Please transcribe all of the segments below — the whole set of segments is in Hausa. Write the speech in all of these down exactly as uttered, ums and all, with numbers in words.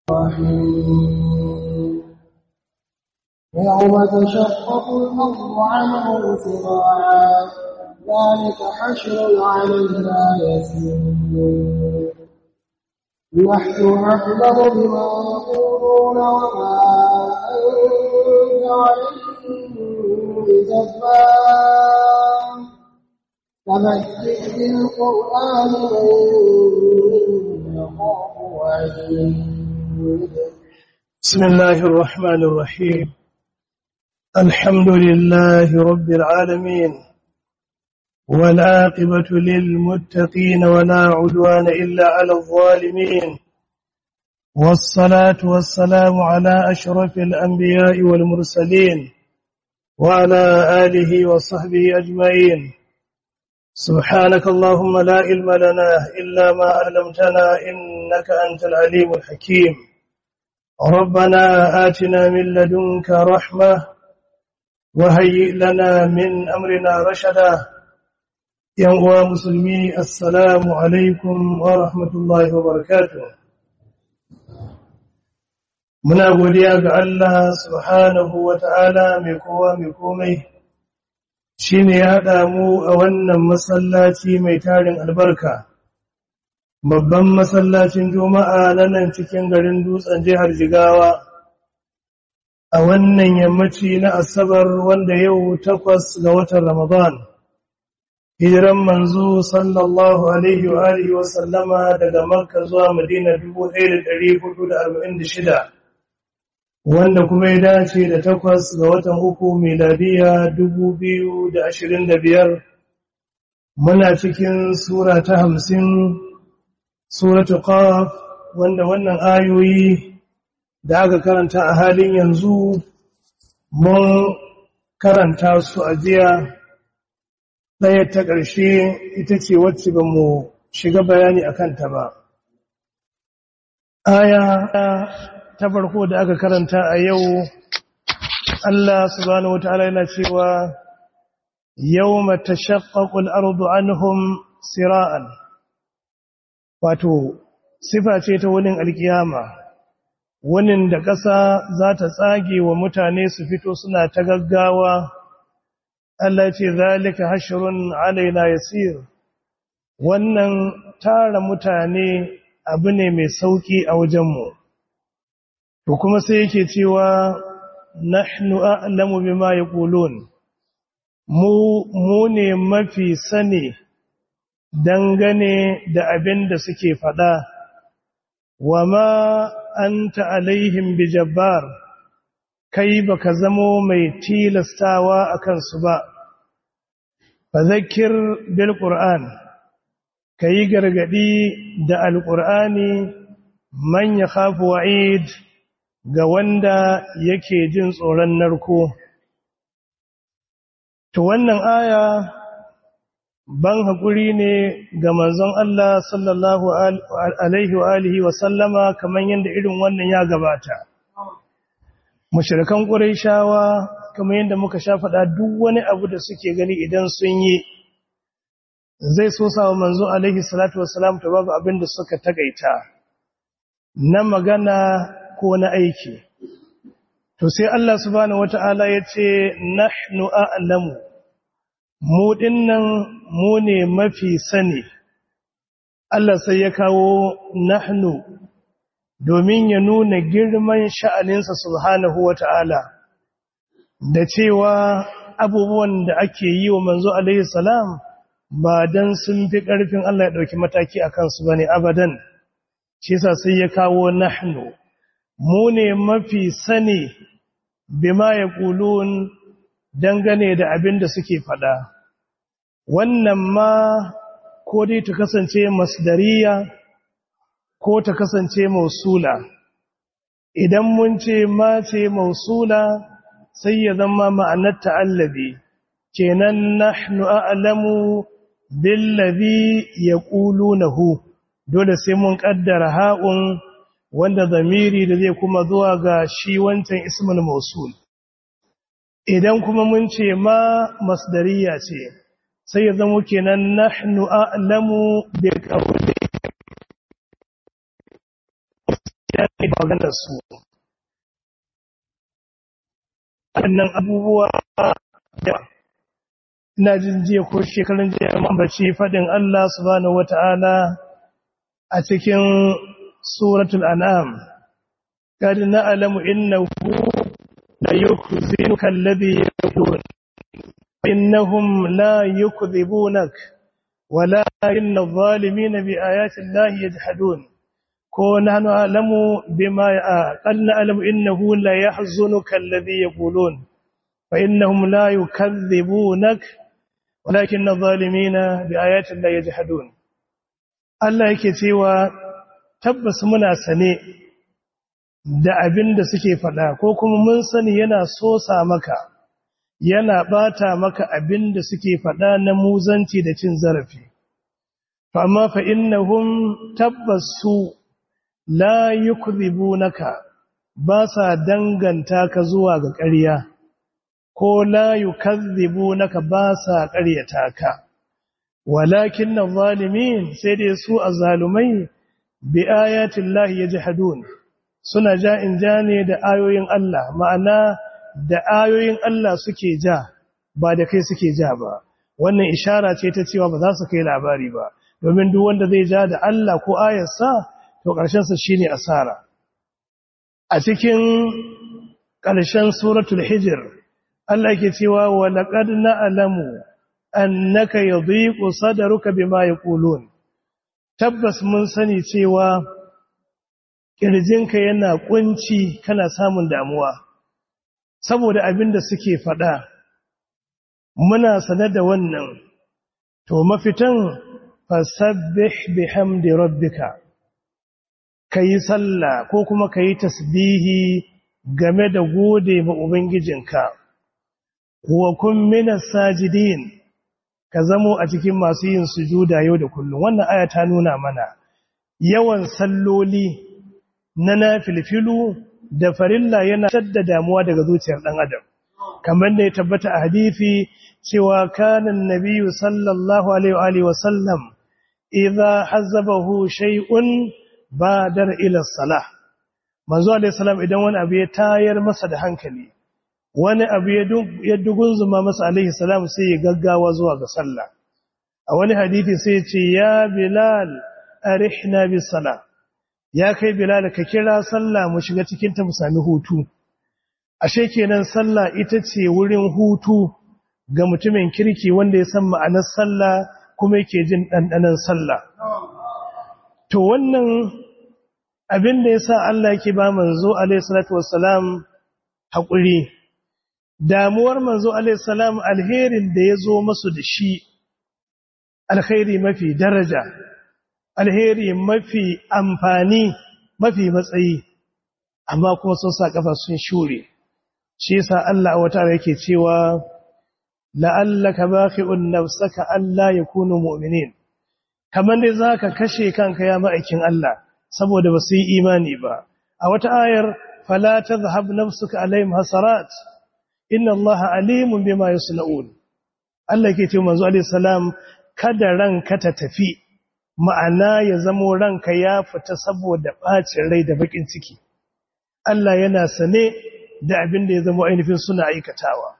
الرحيم يوم تشقق الأرض عنهم سراعا ذلك حشر علينا يسير نحن أعلم بما يقولون وما أنت عليهم بجبار فذكر بالقرآن من يخاف وعيد. بسم الله الرحمن الرحيم. الحمد لله رب العالمين والعاقبة للمتقين ولا عدوان إلا على الظالمين والصلاة والسلام على أشرف الأنبياء والمرسلين وعلى آله وصحبه أجمعين. سبحانك اللهم لا علم لنا إلا ما علمتنا إنك أنت العليم الحكيم. ربنا آتنا من لدنك رحمة وهيئ لنا من أمرنا رشدا. يا مسلمي السلام عليكم ورحمة الله وبركاته. muna godiya ga Allah subhanahu wata'ala mai kowa mai komai shine ya haɗa mu a wannan masallaci mai tarin albarka, babban masallacin Juma'a na nan cikin garin Dutsen jihar Jigawa, a wannan yammaci na Asabar wanda yau takwas ga watan Ramadan. Hijiran manzo sallallahu alaihi wa alihi wa sallama daga Makka zuwa Madina dubu ɗaya da ɗari hudu da arba'in da shida, wanda kuma ya dace da takwas ga watan uku miladiya dubu biyu da ashirin da biyar. Muna cikin sura ta hamsin, suratu Qaf, wanda wannan ayoyi da aka karanta a halin yanzu mun karanta su a jiya. Ɗaya ta ƙarshe ita ce wacce ba mu shiga bayani a kanta ba. Aya ta farko da aka karanta a yau, Allah subhanahu wata'ala yana cewa yawma tashaqqaqu al-ardu anhum sira'an, wato sifa ce ta wunin alkiyama, wunin da ƙasa za ta tsage wa mutane su fito suna ta gaggawa. Allah ce zalika hashrun alaina yasir, wannan tara mutane abu ne mai sauki a wajenmu. To kuma sai yake cewa nahnu a'lamu bima yaqulun, mu mu ne mafi sani dangane da abin da suke faɗa. Wama anta alaihim bijabbar, kai baka zamo mai tilastawa akan su ba. Fadhakkir bil qur'an, kai gargadi da alqur'ani man yakhafu wa'id, ga wanda yake jin tsoron narko. To wannan aya ban hakuri ne ga manzon Allah sallallahu alaihi wa alihi wa sallama, kaman yanda irin wannan ya gabata. Mushrikan Qurayshawa kamar yanda muka sha faɗa, duk wani abu da suke gani idan sun yi zai so sawa manzo alaihi salatu wassalam, to babu abin da suka tagaita na magana ko na aiki. To sai Allah subhanahu wata'ala ya ce nahnu a'lamu, mu dinnan mu ne mafi sani. Allah sai ya kawo nahnu domin ya nuna girman sha'aninsa subhanahu wata'ala, da cewa abubuwan da ake yi wa manzo alaihi salam ba dan sun fi ƙarfin Allah ya ɗauki mataki a kansu bane abadan. Shi yasa sai ya kawo nahnu, mu ne mafi sani bima yaqulun, dangane da abin da suke faɗa. Wannan ma ko dai ta kasance masdariya ko ta kasance mausula. Idan mun ce ma ce mausula sai ya zama ma'anar ta'allabi, kenan nahnu a'lamu billazi yaqulunahu, dole sai mun kaddara ha'un wanda zamiri da zai kuma zuwa ga shi wancan ismul mausul. Idan kuma mun ce ma masdariya ce sai ya zama kenan nahnu a'lamu bi qawli maganar su wannan abubuwa da ina jin jiya ko shekarun jiya mambaci fadin Allah subhanahu wata'ala a cikin suratul an'am kad na'lamu innahu la yukhzinuka alladhi yaqulun innahum la yukdhibunak walakin adh-dhalimina bi ayati llahi yajhadun ko nahnu a'lamu bima qad na'lamu innahu la yahzunuka alladhi yaqulun fa innahum la yukadhibunak walakin adh-dhalimina bi ayati llahi yajhadun. Allah yake cewa tabbas muna sane da abin da suke faɗa ko kuma mun sani yana sosa maka yana bata maka abin da suke faɗa na muzanci da cin zarafi fa amma fa innahum tabbasu la yukdhibunaka ba sa danganta ka zuwa ga ƙarya ko la yukadhibunaka ba sa ƙaryata ka walakin adh-dhalimin sai dai su azzalumai bi ayati llahi yajhadun suna ja'in jane da ayoyin Allah ma'ana da ayoyin Allah suke ja ba da kai suke ja ba wannan ishara ce ta cewa ba za su kai labari ba domin duk wanda zai ja da Allah ko ayarsa to ƙarshen sa shine asara a cikin ƙarshen suratul hijr Allah yake cewa wa laqad na'lamu annaka yadhiqu sadruka bima yaqulun tabbas mun sani cewa kirjinka yana kunci kana samun damuwa saboda abin da suke faɗa muna sanar da wannan to mafitan fasabbih bihamdi rabbika kayi sallah ko kuma kayi tasbihi game da gode ma ubangijinka wa kun minas sajidin ka zamo a cikin masu yin sujuda yau da kullum wannan aya ta nuna mana yawan salloli na nafilfilu da farilla yana shadda damuwa daga zuciyar dan adam kamar da ya tabbata a hadisi cewa kana annabiyyu sallallahu alaihi wa alihi wa sallam idza hazabahu shay'un badar ila salah manzo alaihi salam idan wani abu ya tayar masa da hankali wani abu ya dugunzuma masa alaihi salam sai ya gaggawa zuwa ga sallah a wani hadisi sai ya ce ya bilal arihna bis salah ya kai bilal ka kira sallah mu shiga cikin ta mu sami hutu ashe kenan sallah ita ce wurin hutu ga mutumin kirki wanda ya san ma'anar sallah kuma yake jin dandanan sallah to wannan abin da yasa Allah yake ba manzo alaihi salatu wassalam hakuri damuwar manzo alaihi salam alherin da yazo masu da shi alkhairi mafi daraja alheri mafi amfani mafi matsayi amma kuma sun sa kafa sun shure shi yasa Allah wata yake cewa la'allaka baqi'un nafsaka alla yakunu mu'minin kaman dai zaka kashe kanka ya ma'aikin Allah saboda basu yi imani ba a wata ayar fala tadhhab nafsuka alaihim hasarat inna Allah alimun bima yasna'un Allah yake cewa manzo alaihi salam kada ranka ta tafi ma'ana ya zamo ranka ya fita saboda bacin rai da bakin ciki Allah yana sane da abin da ya zama ainihin suna aikatawa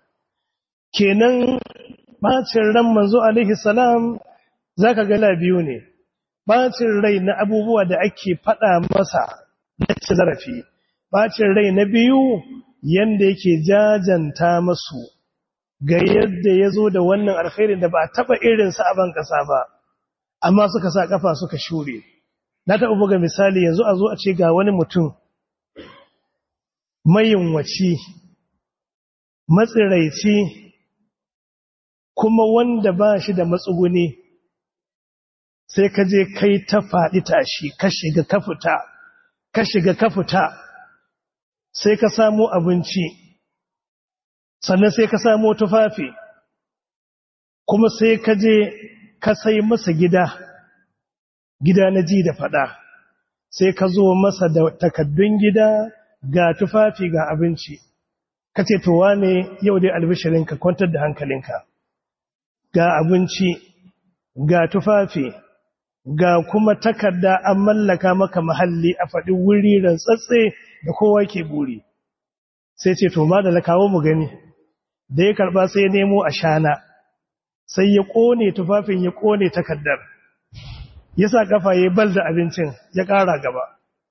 kenan bacin ran manzo alaihi salam zaka ga la biyu ne bacin rai na abubuwa da ake fada masa na zarafi bacin rai na biyu yanda yake jajanta masu ga yadda yazo da wannan alkhairin da ba taba irin sa a ban kasa ba amma suka sa kafa suka shure na taɓa buga misali yanzu a zo a ce ga wani mutum mayunwaci matsiraici kuma wanda ba shi da matsuguni sai ka je kai ta faɗi tashi ka shiga ka fita ka shiga ka fita sai ka samu abinci sannan sai ka samu tufafi kuma sai ka je ka sai masa gida gida na ji da faɗa sai ka zo masa da takaddun gida ga tufafi ga abinci ka ce to wane yau dai albishirinka kwantar da hankalinka ga abinci ga tufafi ga kuma takarda an mallaka maka mahalli a faɗi wuri rantsatse da kowa ke buri sai ce to ma da la kawo mu gani da ya karba sai ya nemo ashana sai ya kone tufafin ya kone takardar ya sa kafa ya bal da abincin ya ƙara gaba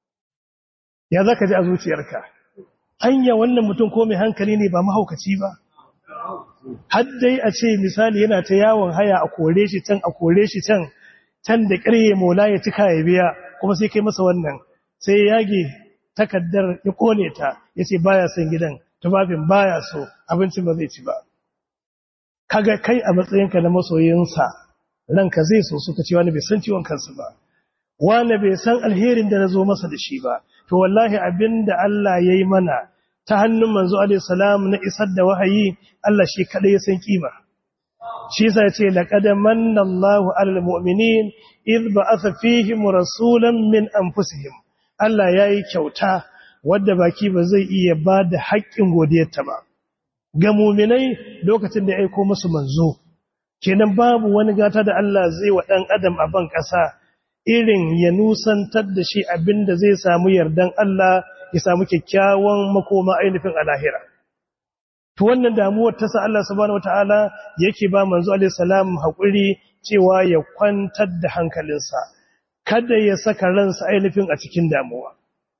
ya zaka ji a zuciyarka hanya wannan mutum ko mai hankali ne ba mahaukaci ba har dai a ce misali yana ta yawon haya a kore shi can a kore shi can can da ƙarye mola ya cika ya biya kuma sai kai masa wannan sai ya yage takaddar ya kone ta ya ce baya son gidan tufafin baya so abincin ba zai ci ba kaga kai a matsayinka na masoyinsa ranka zai so suka ce wani bai san ciwon kansa ba wani bai san alherin da na zo masa da shi ba to wallahi abinda Allah ya yi mana ta hannun manzo alaihi salam na isar da wahayi Allah shi kadai ya san kima shi yasa ya ce laqad manna Allahu 'alal mu'minin id ba'atha fihim rasulan min anfusihim Allah yayi kyauta wadda baki ba zai iya ba da haƙƙin godiyarta ba ga mu'minai lokacin da ya aika musu manzo kenan babu wani gata da Allah zai wa dan adam a ban ƙasa irin ya nusantar da shi abinda zai samu yardan Allah ya samu kyakkyawan makoma ainihin alahira to wannan damuwar ta sa Allah subhanahu wataala yake ba manzo alaihi salam hakuri cewa ya kwantar da hankalinsa kada ya saka ransa ainihin a cikin damuwa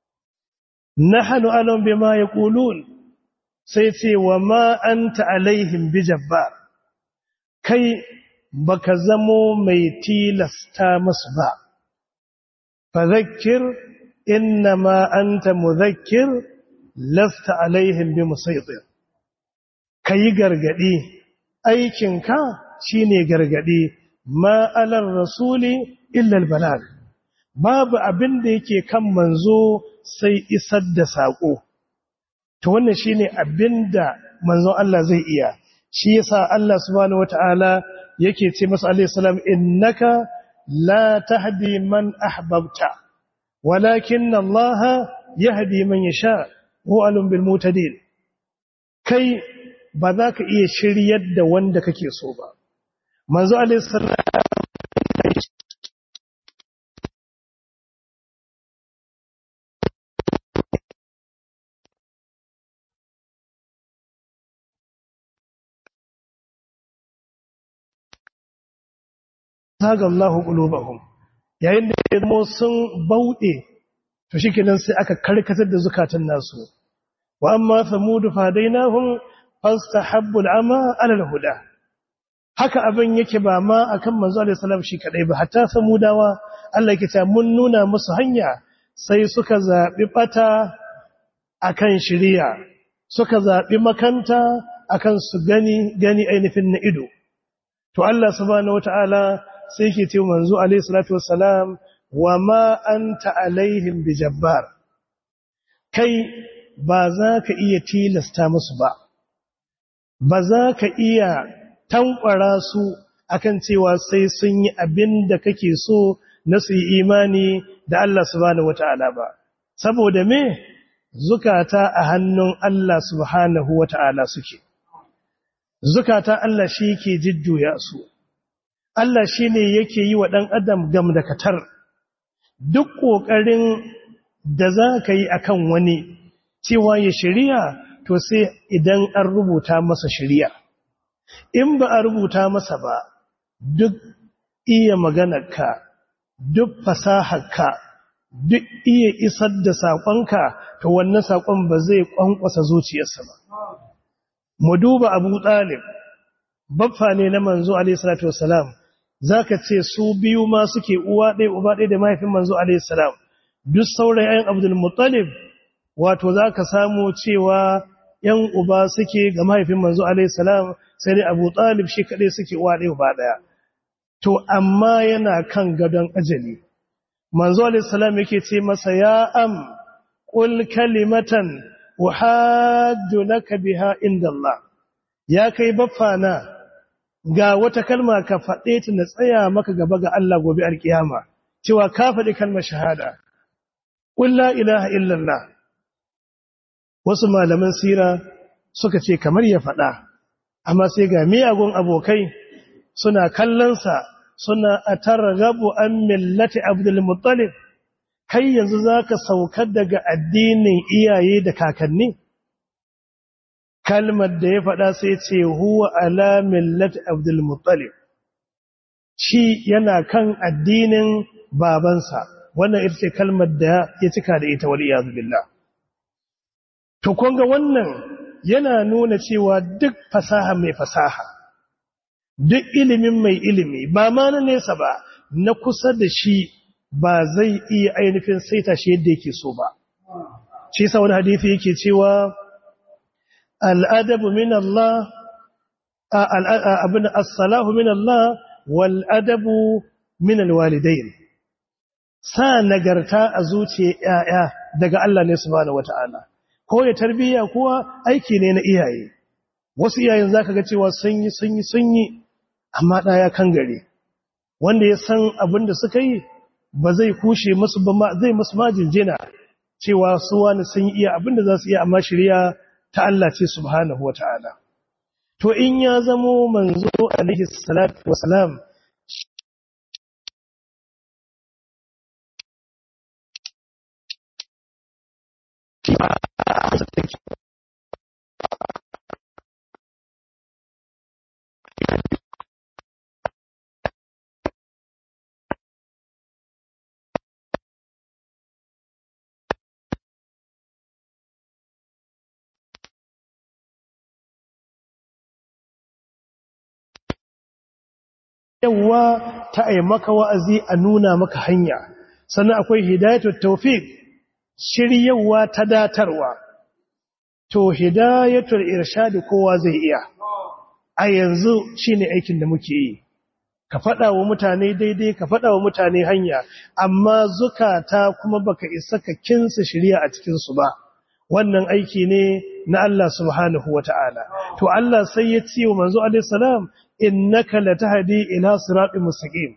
nahnu alam bima yaqulun sai ce wa ma anta alaihim bijabbar kai baka zamo mai tilasta musu ba fadhakkir innama anta mudhakkir lasta alaihim bimusaytir kai gargadi aikinka shine gargadi ma alar rasuli illa albalag babu abin da yake kan manzo sai isar da sako to wannan shine abinda manzon Allah zai iya shi yasa Allah subhanahu wataala yake ce masa alayhi salam innaka la tahdi man ahbabta walakin Allah yahdi man yasha huwa alim bil mutadin kai ba za ka iya shiryar da wanda kake so ba manzo alayhi salam zaga Allah qulubahum yayin da yadmo sun bauɗe to shikenan sai aka karkatar da zukatan nasu wa amma thamud fadainahum fastahabbu al'ama 'ala al-huda haka abin yake ba ma akan manzo alaihi salam shi kadai ba hatta samudawa Allah yake ta mun nuna musu hanya sai suka zabi bata akan shiriya suka zabi makanta akan su gani gani ainihin na ido to Allah subhanahu wataala sai yake ce manzo alaihi salatu wassalam wa ma anta alaihim bijabbar kai ba za ka iya tilasta musu ba ba za ka iya tankwara su akan cewa sai sun yi abin da kake so na su yi imani da Allah subhanahu wata'ala ba saboda me zukata a hannun Allah subhanahu wata'ala suke zukata Allah shi ke jidduya su Allah shi ne yake yi wa ɗan adam gamdakatar duk ƙoƙarin da za ka yi akan wani cewa ya shirya to sai idan an rubuta masa shirya in ba a rubuta masa ba duk iya maganarka duk fasaharka duk iya isar da saƙonka to wannan saƙon ba zai ƙwanƙwasa zuciyarsa ba mu duba Abu Talib baffa ne na manzo alaihi salatu wassalam zaka ce su biyu ma suke uwa ɗaya uba ɗaya da mahaifin manzo alaihi salam duk sauran ayan Abdul Muttalib wato zaka samu cewa yan uba suke ga mahaifin manzo alaihi salam sai dai Abu Talib shi kadai suke uwa ɗaya uba ɗaya to amma yana kan gadon ajali manzo alaihi salam yake ce masa ya am qul kalimatan uhaddu laka biha indallah ya kai baffana ga wata kalma ka faɗe ta na tsaya maka gaba ga Allah gobe alkiyama cewa ka faɗi kalmar shahada qul la ilaha illallah wasu malaman sira suka ce kamar ya faɗa amma sai ga miyagun abokai suna kallonsa suna atarghabu an millati Abdul Muttalib kai yanzu zaka saukar daga addinin iyaye da kakanni kalmar da ya faɗa sai ce huwa ala millati Abdul Muttalib shi yana kan addinin babansa wannan ita ce kalmar da ya cika da ita wal iyaz billah to kun ga wannan yana nuna cewa duk fasaha mai fasaha duk ilimin mai ilimi ba ma na nesa ba na kusa da shi ba zai iya ainihin saita shi yadda yake so ba shi yasa wani hadisi yake cewa al-adabu min Allah abin as-salahu min Allah wal adabu min al-walidain sa nagarta a zuciyar yaya daga Allah ne subhanahu wataala ko ya tarbiya kuwa aiki ne na iyaye wasu iyayen zaka ga cewa sun yi sun yi sun yi amma ɗaya kan gare wanda ya san abin da suka yi ba zai kushe musu ba zai musu majinjina cewa su wani sun iya abin da za su iya amma shirya ta Allah ce subhanahu wa ta'ala to in ya zamo manzo alaihi salatu wasalam yawa ta ai maka wa'azi a nuna maka hanya sannan akwai hidayatul tawfiq shiryawa ta datarwa to hidayatul irshad kowa zai iya a yanzu shine aikin da muke yi ka fada wa mutane daidai ka fada wa mutane hanya amma zukata kuma baka isa ka kinsa shiriya a cikin su ba wannan aiki ne na Allah subhanahu wataala to Allah sai ya ce wa manzo alaihi salam innaka latahdi ila siratin mustaqim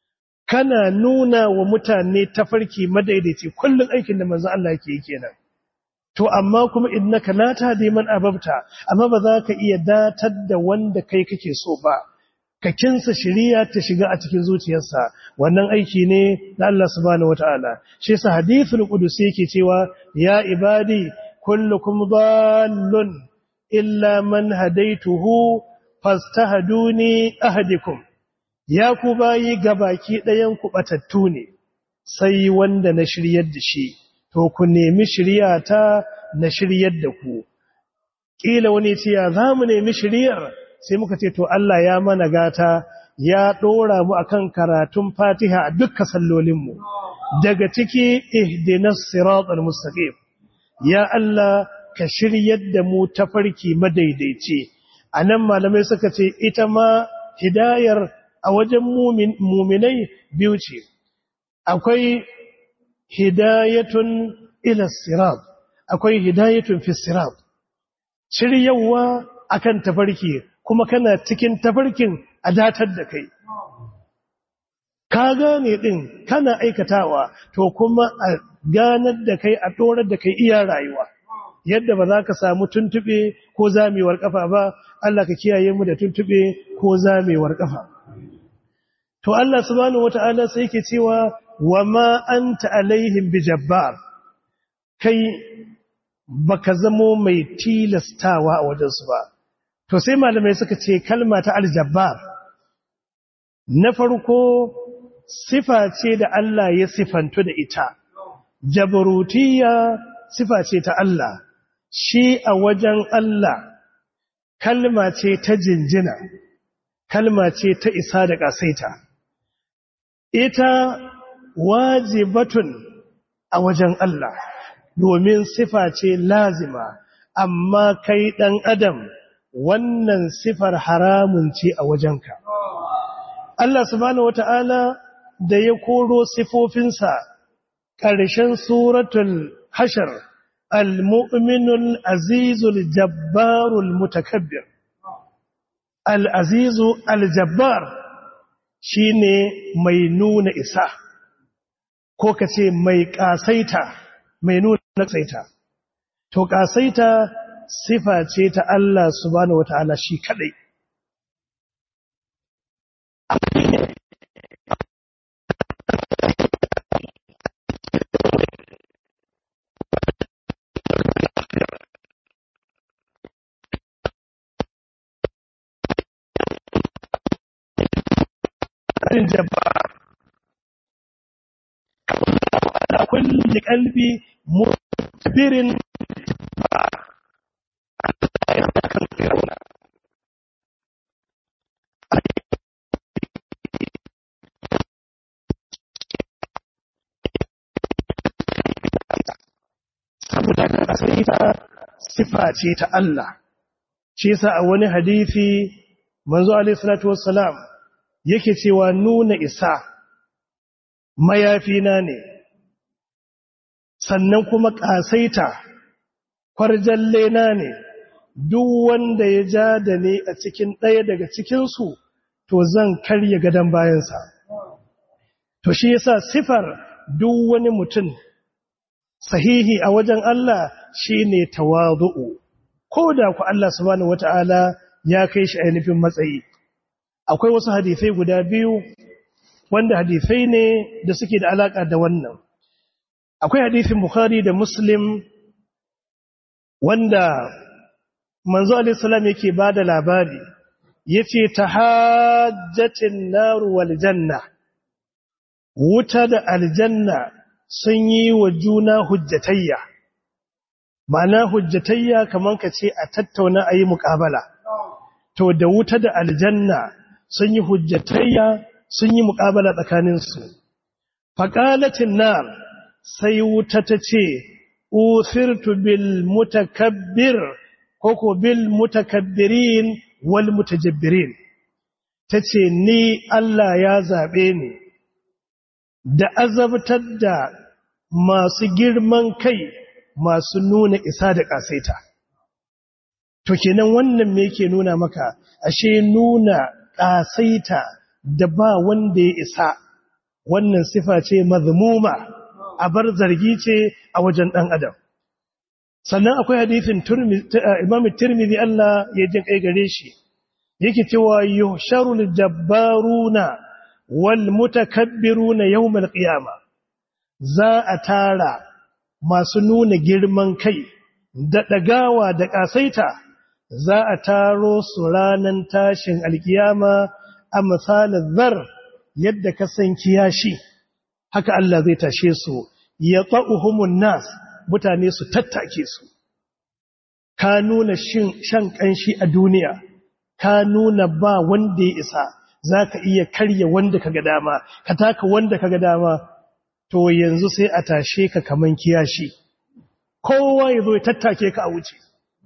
kana nuna wa mutane tafarki madaidaici kullun aikin da manzo Allah yake yi kenan to amma kuma innaka la tahdi man ababta amma ba za ka iya datar da wanda kai kake so ba ka kinsa shiriya ta shiga a cikin zuciyarsa wannan aiki ne na Allah subhanahu wataala shi yasa hadithul qudusi yake cewa ya ibadi kullukum dallun illa man hadaituhu fastahduni ahadikum ya ku bayi gabaki ɗayan ku batattu ne sai wanda na shiryar da shi to ku nemi shiryata na shiryar da ku kila wani ce ya zamu nemi shiryar sai muka ce to Allah ya mana gata ya dora mu akan karatun Fatiha a dukkan sallolin mu daga ciki ihdinas siratal mustaqim ya Allah ka shiryar da mu tafarki madaidaici anan malamai suka ce ita ma hidayar a wajen muminai biyu ce akwai hidayatun ila sirat akwai hidayatun fi sirat shiryawa akan tafarki kuma kana cikin tafarkin a datar da kai ka gane din kana aikatawa to kuma a ganar da kai a dorar da kai iya rayuwa yadda ba za ka samu tuntube ko zamewar kafa ba Allah ka kiyaye mu da tuntube ko zamewar kafa to Allah subhanahu wataala sai yake cewa wama anta alaihim bijabbar kai baka zamo mai tilastawa a wajen su ba to sai malamai suka ce kalma ta aljabbar na farko sifa ce da Allah ya sifantu da ita jabarutiyya sifa ce ta Allah shi a wajen Allah kalma ce ta jinjina kalma ce ta isa da kasaita ita wajibatun a wajen Allah domin sifa ce lazima amma kai dan adam wannan sifar haramun ce a wajenka Allah subhanahu wata'ala da ya koro sifofinsa ƙarshen suratul hashar al-mu'minul azizul jabbarul mutakabbir al-azizu al-jabbar shine mai nuna isa ko kace mai kasaita mai nuna kasaita to kasaita sifa ce ta Allah subhanahu wataala shi kadai mutumin jabbar ala kulli qalbi mutbirin saboda ka sai ta sifa ce ta Allah shi yasa a wani hadisi manzo alaihi salatu wassalam yake cewa nuna isa mayafina ne sannan kuma kasaita kwarjalle na ne duk wanda ya ja da ne a cikin ɗaya daga cikin su to zan karya gadan bayansa to shi yasa sifar duk wani mutum sahihi a wajen Allah shine tawadu'u ko da ku Allah subhanahu wataala ya kai shi ainihin matsayi akwai wasu hadisai guda biyu wanda hadisai ne da suke da alaka da wannan akwai hadisin Bukhari da Muslim wanda manzo alaihi salam yake bada labari yace tahajjatin nar wal janna wuta da aljanna sun yi wa juna hujjatayya ma'ana hujjatayya kaman ka ce a tattauna ayi muƙabala to da wuta da aljanna sun yi hujjatayya sun yi muƙabala tsakaninsu faqalatin nar sai wuta ta ce usirtu bil mutakabbir koko bil mutakabbirin wal mutajabbirin tace ni Allah ya zabe ni da azabtar da masu girman kai masu nuna isa da kasaita to kenan wannan me yake nuna maka ashe nuna kasaita da ba wanda ya isa wannan sifa ce mazmuma a bar zargi ce a wajen dan adam sannan akwai hadisin Imam Tirmidhi Allah ya jin kai gare shi yake cewa yuhsharul jabbaruna wal mutakabbiruna yawmal qiyama za a tara masu nuna girman kai da dagawa da kasaita za a taro su ranan tashin alkiyama a misalin zar yadda ka san kiyashi haka Allah zai tashe su yata'uhumun nas mutane su tattake su ka nuna shan kanshi a duniya ka nuna ba wanda ya isa za ka iya karya wanda ka ga dama ka taka wanda ka ga dama to yanzu sai a tashe ka kaman kiyashi kowa ya zo ya tattake ka a wuce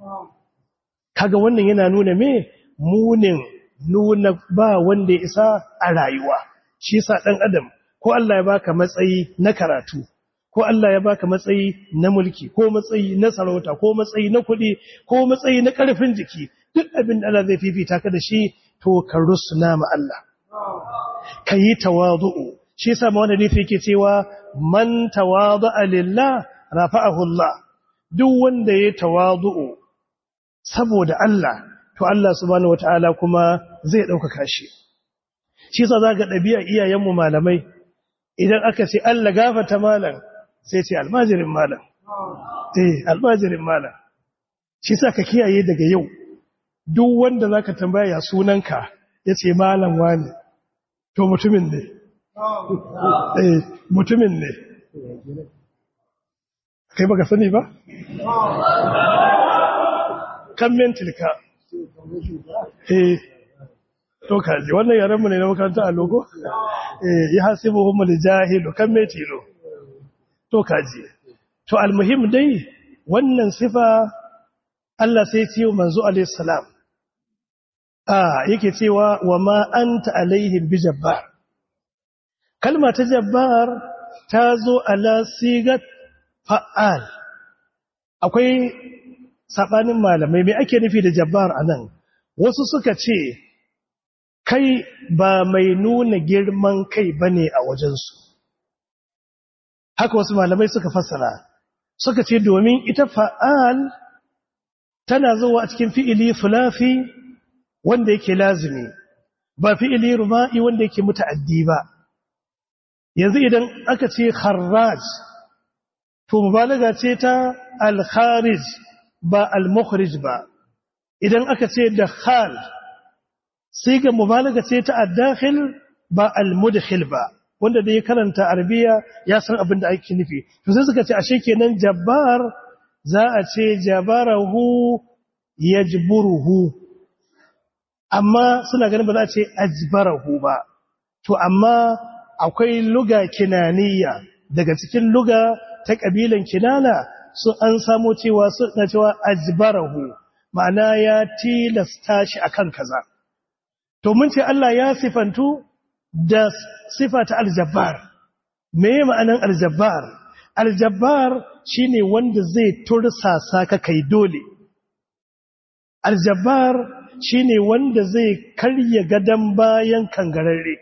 kaga wannan yana nuna me munin nuna ba wanda ya isa a rayuwa shi yasa dan adam ko Allah ya baka matsayi na karatu ko Allah ya baka matsayi na mulki ko matsayi na sarauta ko matsayi na kuɗi ko matsayi na ƙarfin jiki duk abin da Allah zai fifita ka da shi to ka rusuna ma Allah ka yi tawadu'u shi yasa ma wanda nufi yake cewa man tawadu'a lillah rafa'ahu Allah duk wanda ya tawadu'u saboda Allah to Allah subhanahu wataala kuma zai ɗaukaka shi shi yasa zaka ɗabi'a iyayenmu malamai idan aka ce Allah gafarta malam sai ce almajirin malam eh almajirin malam shi yasa ka kiyaye daga yau duk wanda zaka tambaya ya sunanka yace malam wani to mutumin ne eh mutumin ne kai baka sani ba kan mentilka eh to kaji wannan yaran mu ne na makaranta a logo eh ya hasibuhum aljahilu kan metilo to kaji to almuhim dai wannan sifa Allah sai ya ce manzo alayhi salam ah yake cewa wa ma anta alaihim bijabbar kalma ta jabbar ta zo ala sigat fa'al akwai sabanin malamai me ake nufi da jabbar anan wasu suka ce kai ba mai nuna girman kai bane a wajensu haka wasu malamai suka fassara suka ce domin ita fa'al tana zuwa a cikin fi'ili fulafi wanda yake lazimi ba fi'ili ruba'i wanda yake muta'addi ba yanzu idan aka ce kharraj to mubalaga ce ta al-kharij ba al-mukhrij ba idan aka ce dakhal sai ga mubalaga ce ta ad-dakhil ba al-mudkhil ba wanda da ya karanta arabiya ya san abin da ake nufi to sai suka ce ashe kenan jabbar za a ce jabarahu yajburuhu amma suna ganin ba za a ce ajbarahu ba to amma akwai luga kinaniya daga cikin luga ta kabilan kinana su an samo cewa suna cewa ajbarahu ma'ana ya tilasta shi akan kaza to mun ce Allah ya sifantu da sifa ta aljabbar me ma'anan aljabbar aljabbar shine wanda zai tursasa ka kai dole aljabbar shine wanda zai karya gadan bayan kangararre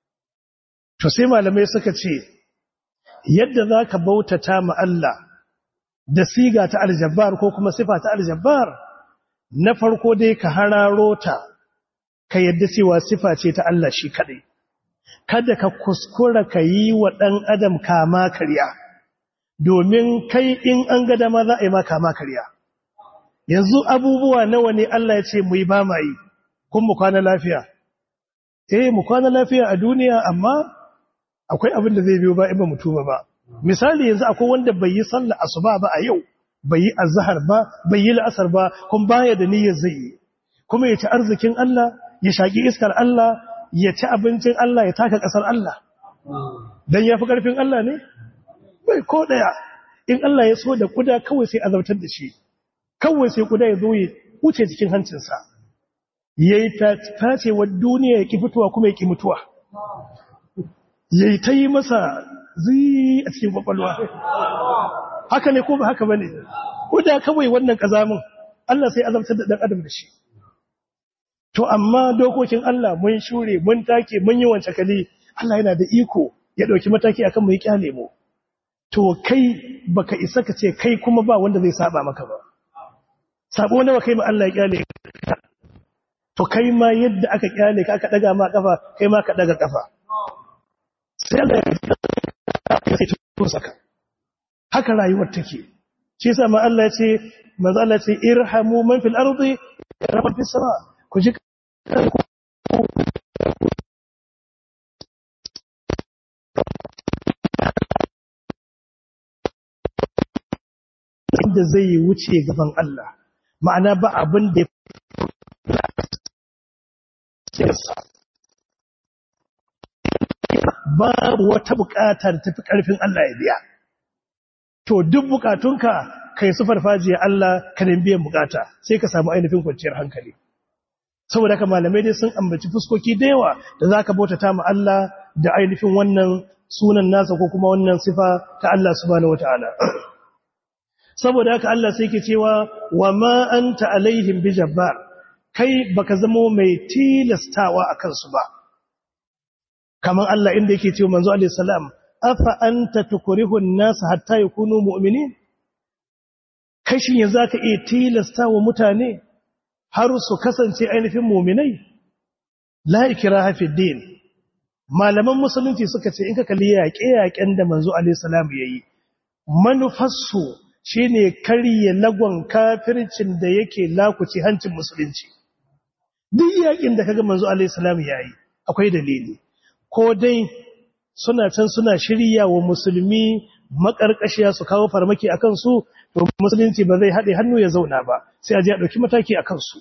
to sai malamai suka ce yadda zaka bautata ma Allah da siga ta aljabbar ko kuma sifa ta aljabbar na farko dai ka hararo ta ka yadda cewa sifa ce ta Allah shi kadai kada ka kuskura ka yi wa ɗan adam kama karya domin kai in an ga dama za a yi ma kama karya yanzu abubuwa nawa ne Allah ya ce mu yi ba ma yi kun mu kwana lafiya eh mu kwana lafiya a duniya amma akwai abin da zai biyo ba in ba mutuba ba misali yanzu akwai wanda bai yi sallar asuba ba a yau bai yi azhar ba bai yi la'asar ba kun baya da niyyar zai yi kuma ya ci arzikin Allah ya shaki iskar Allah ya ci abincin Allah ya taka kasar Allah dan yafi karfin Allah ne bai ko daya in Allah ya so da kuda kawai sai azabtar da shi kawai sai kuda ya zo ya wuce cikin hancinsa yayi tace wa duniya ya ki fituwa kuma ya ki mutuwa yayi ta yi masa zi a cikin kwakwalwa haka ne ko ba haka bane kuda kawai wannan kazamin Allah sai azabtar da dan adam da shi to amma dokokin Allah mun shure mun take mun yi wance kali Allah yana da iko ya dauki mataki akan mu ya kyale mu to kai baka isa ka ce kai kuma ba wanda zai saba maka ba sabo nawa kai ma Allah ya kyale to kai ma yadda aka kyale ka aka daga ma kafa kai ma ka daga kafa sai Allah ya ce saka haka rayuwar take shi yasa ma Allah ya ce manzo Allah ya ce irhamu man fil ardi yarhamu fis sama ku ji da zai wuce gaban Allah ma'ana ba abin da babu wata bukatar tafi karfin Allah ya biya to duk bukatunka kai su farfajiya Allah ka nemi biyan bukata sai ka samu ainihin kwanciyar hankali saboda haka malamai dai sun ambaci fuskoki da yawa da zaka bautata ma Allah da ainihin wannan sunan nasa ko kuma wannan sifa ta Allah subhanahu wataala saboda haka Allah sai ke cewa wa ma anta alaihim bijabbar kai baka zamo mai tilastawa akan su ba kaman Allah inda yake cewa manzo alaihi salam afa anta tukrihu an-nas hatta yakunu mu'minin kai shin yanzu zaka iya tilastawa mutane har su kasance ainihin mu'minai la ikraha fi din malaman musulunci suka ce in ka kalli yaƙe-yaƙen da manzo alaihi salam yayi manufarsu shine karye lagon kafircin da yake lakuci hancin musulunci duk yaƙin da kaga manzo alaihi salam yayi akwai dalili ko dai suna can suna shirya wa musulmi makarkashiya su kawo farmaki akan su to musulunci ba zai haɗe hannu ya zauna ba sai a je a ɗauki mataki akan su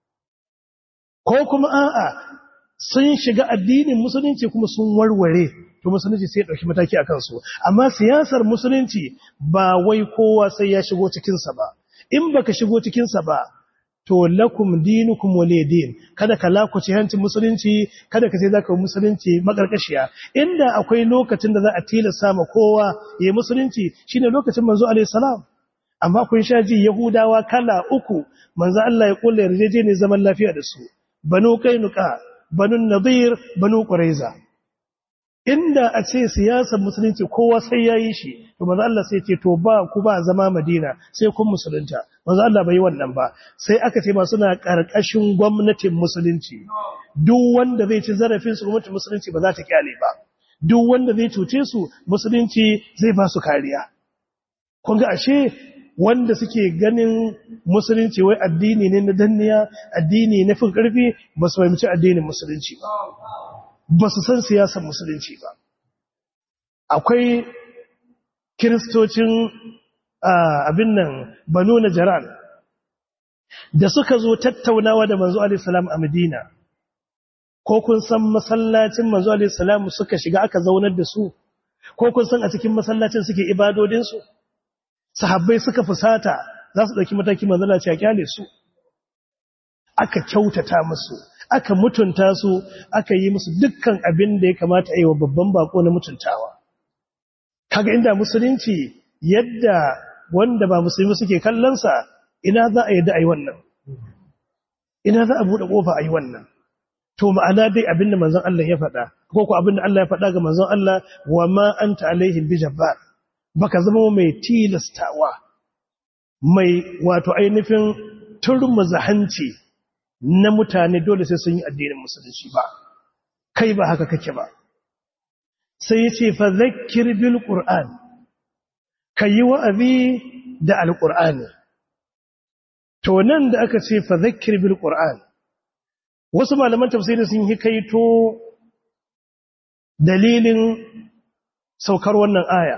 ko kuma a'a sun shiga addinin musulunci kuma sun warware to musulunci sai ya ɗauki mataki akan su amma siyasar musulunci ba wai kowa sai ya shigo cikin sa ba in baka shigo cikin sa ba to lakum dinukum walidin kada ka lakuce hancin musulunci kada ka sai zaka musulunci makarkashiya inda akwai lokacin da za a tilasta ma kowa yayin musulunci shine lokacin manzo alaihi salam amma kun sha ji yahudawa kala uku manzo Allah ya kulle yarjejeniyar zaman lafiya da su banu kainuka banu nadir banu quraiza inda a ce siyasar musulunci kowa sai yayi shi to manzo Allah sai ce to ba ku ba zama Madina sai kun musulunta manzo Allah bai wannan ba sai aka ce ma suna karkashin gwamnatin musulunci duk wanda zai ci zarafin su gwamnatin musulunci ba za ta kyale ba duk wanda zai cuce su musulunci zai ba su kariya kun ga ashe wanda suke ganin musulunci wai addini ne na danniya addini na fin karfi ba su fahimci addinin musulunci ba ba su san siyasar musulunci ba. Akwai kiristocin abin nan Banu Najran da suka zo tattaunawa da manzo alaihi salam a Madina. Ko kun san masallacin manzo alaihi salam suka shiga aka zaunar da su? Ko kun san a cikin masallacin suke ibadodin su? Sahabbai suka fusata za su dauki mataki manzo Allah ya kyale su. Aka kyautata musu, aka mutunta su, aka yi musu dukkan abin da ya kamata a yi wa babban bako na mutuntawa. Kaga inda musulunci yadda wanda ba musulmi suke kallonsa, ina za a yadda a yi wannan, ina za a buɗe ƙofa a yi wannan. To ma'ana dai abinda manzon Allah ya faɗa, ko ko abinda Allah ya faɗa ga manzon Allah, wa ma anta alaihim bi jabbar, baka zama mai tilastawa, mai wato ainihin turmuza hanci na mutane dole sai sun yi addinin musulunci ba, kai ba haka kake ba. Sai yace fa zakkir bil qur'an, kayi wa'azi da alqur'ani. To nan da aka ce fa zakkir bil qur'an, wasu malaman tafsiri sun yi kaito dalilin saukar wannan aya.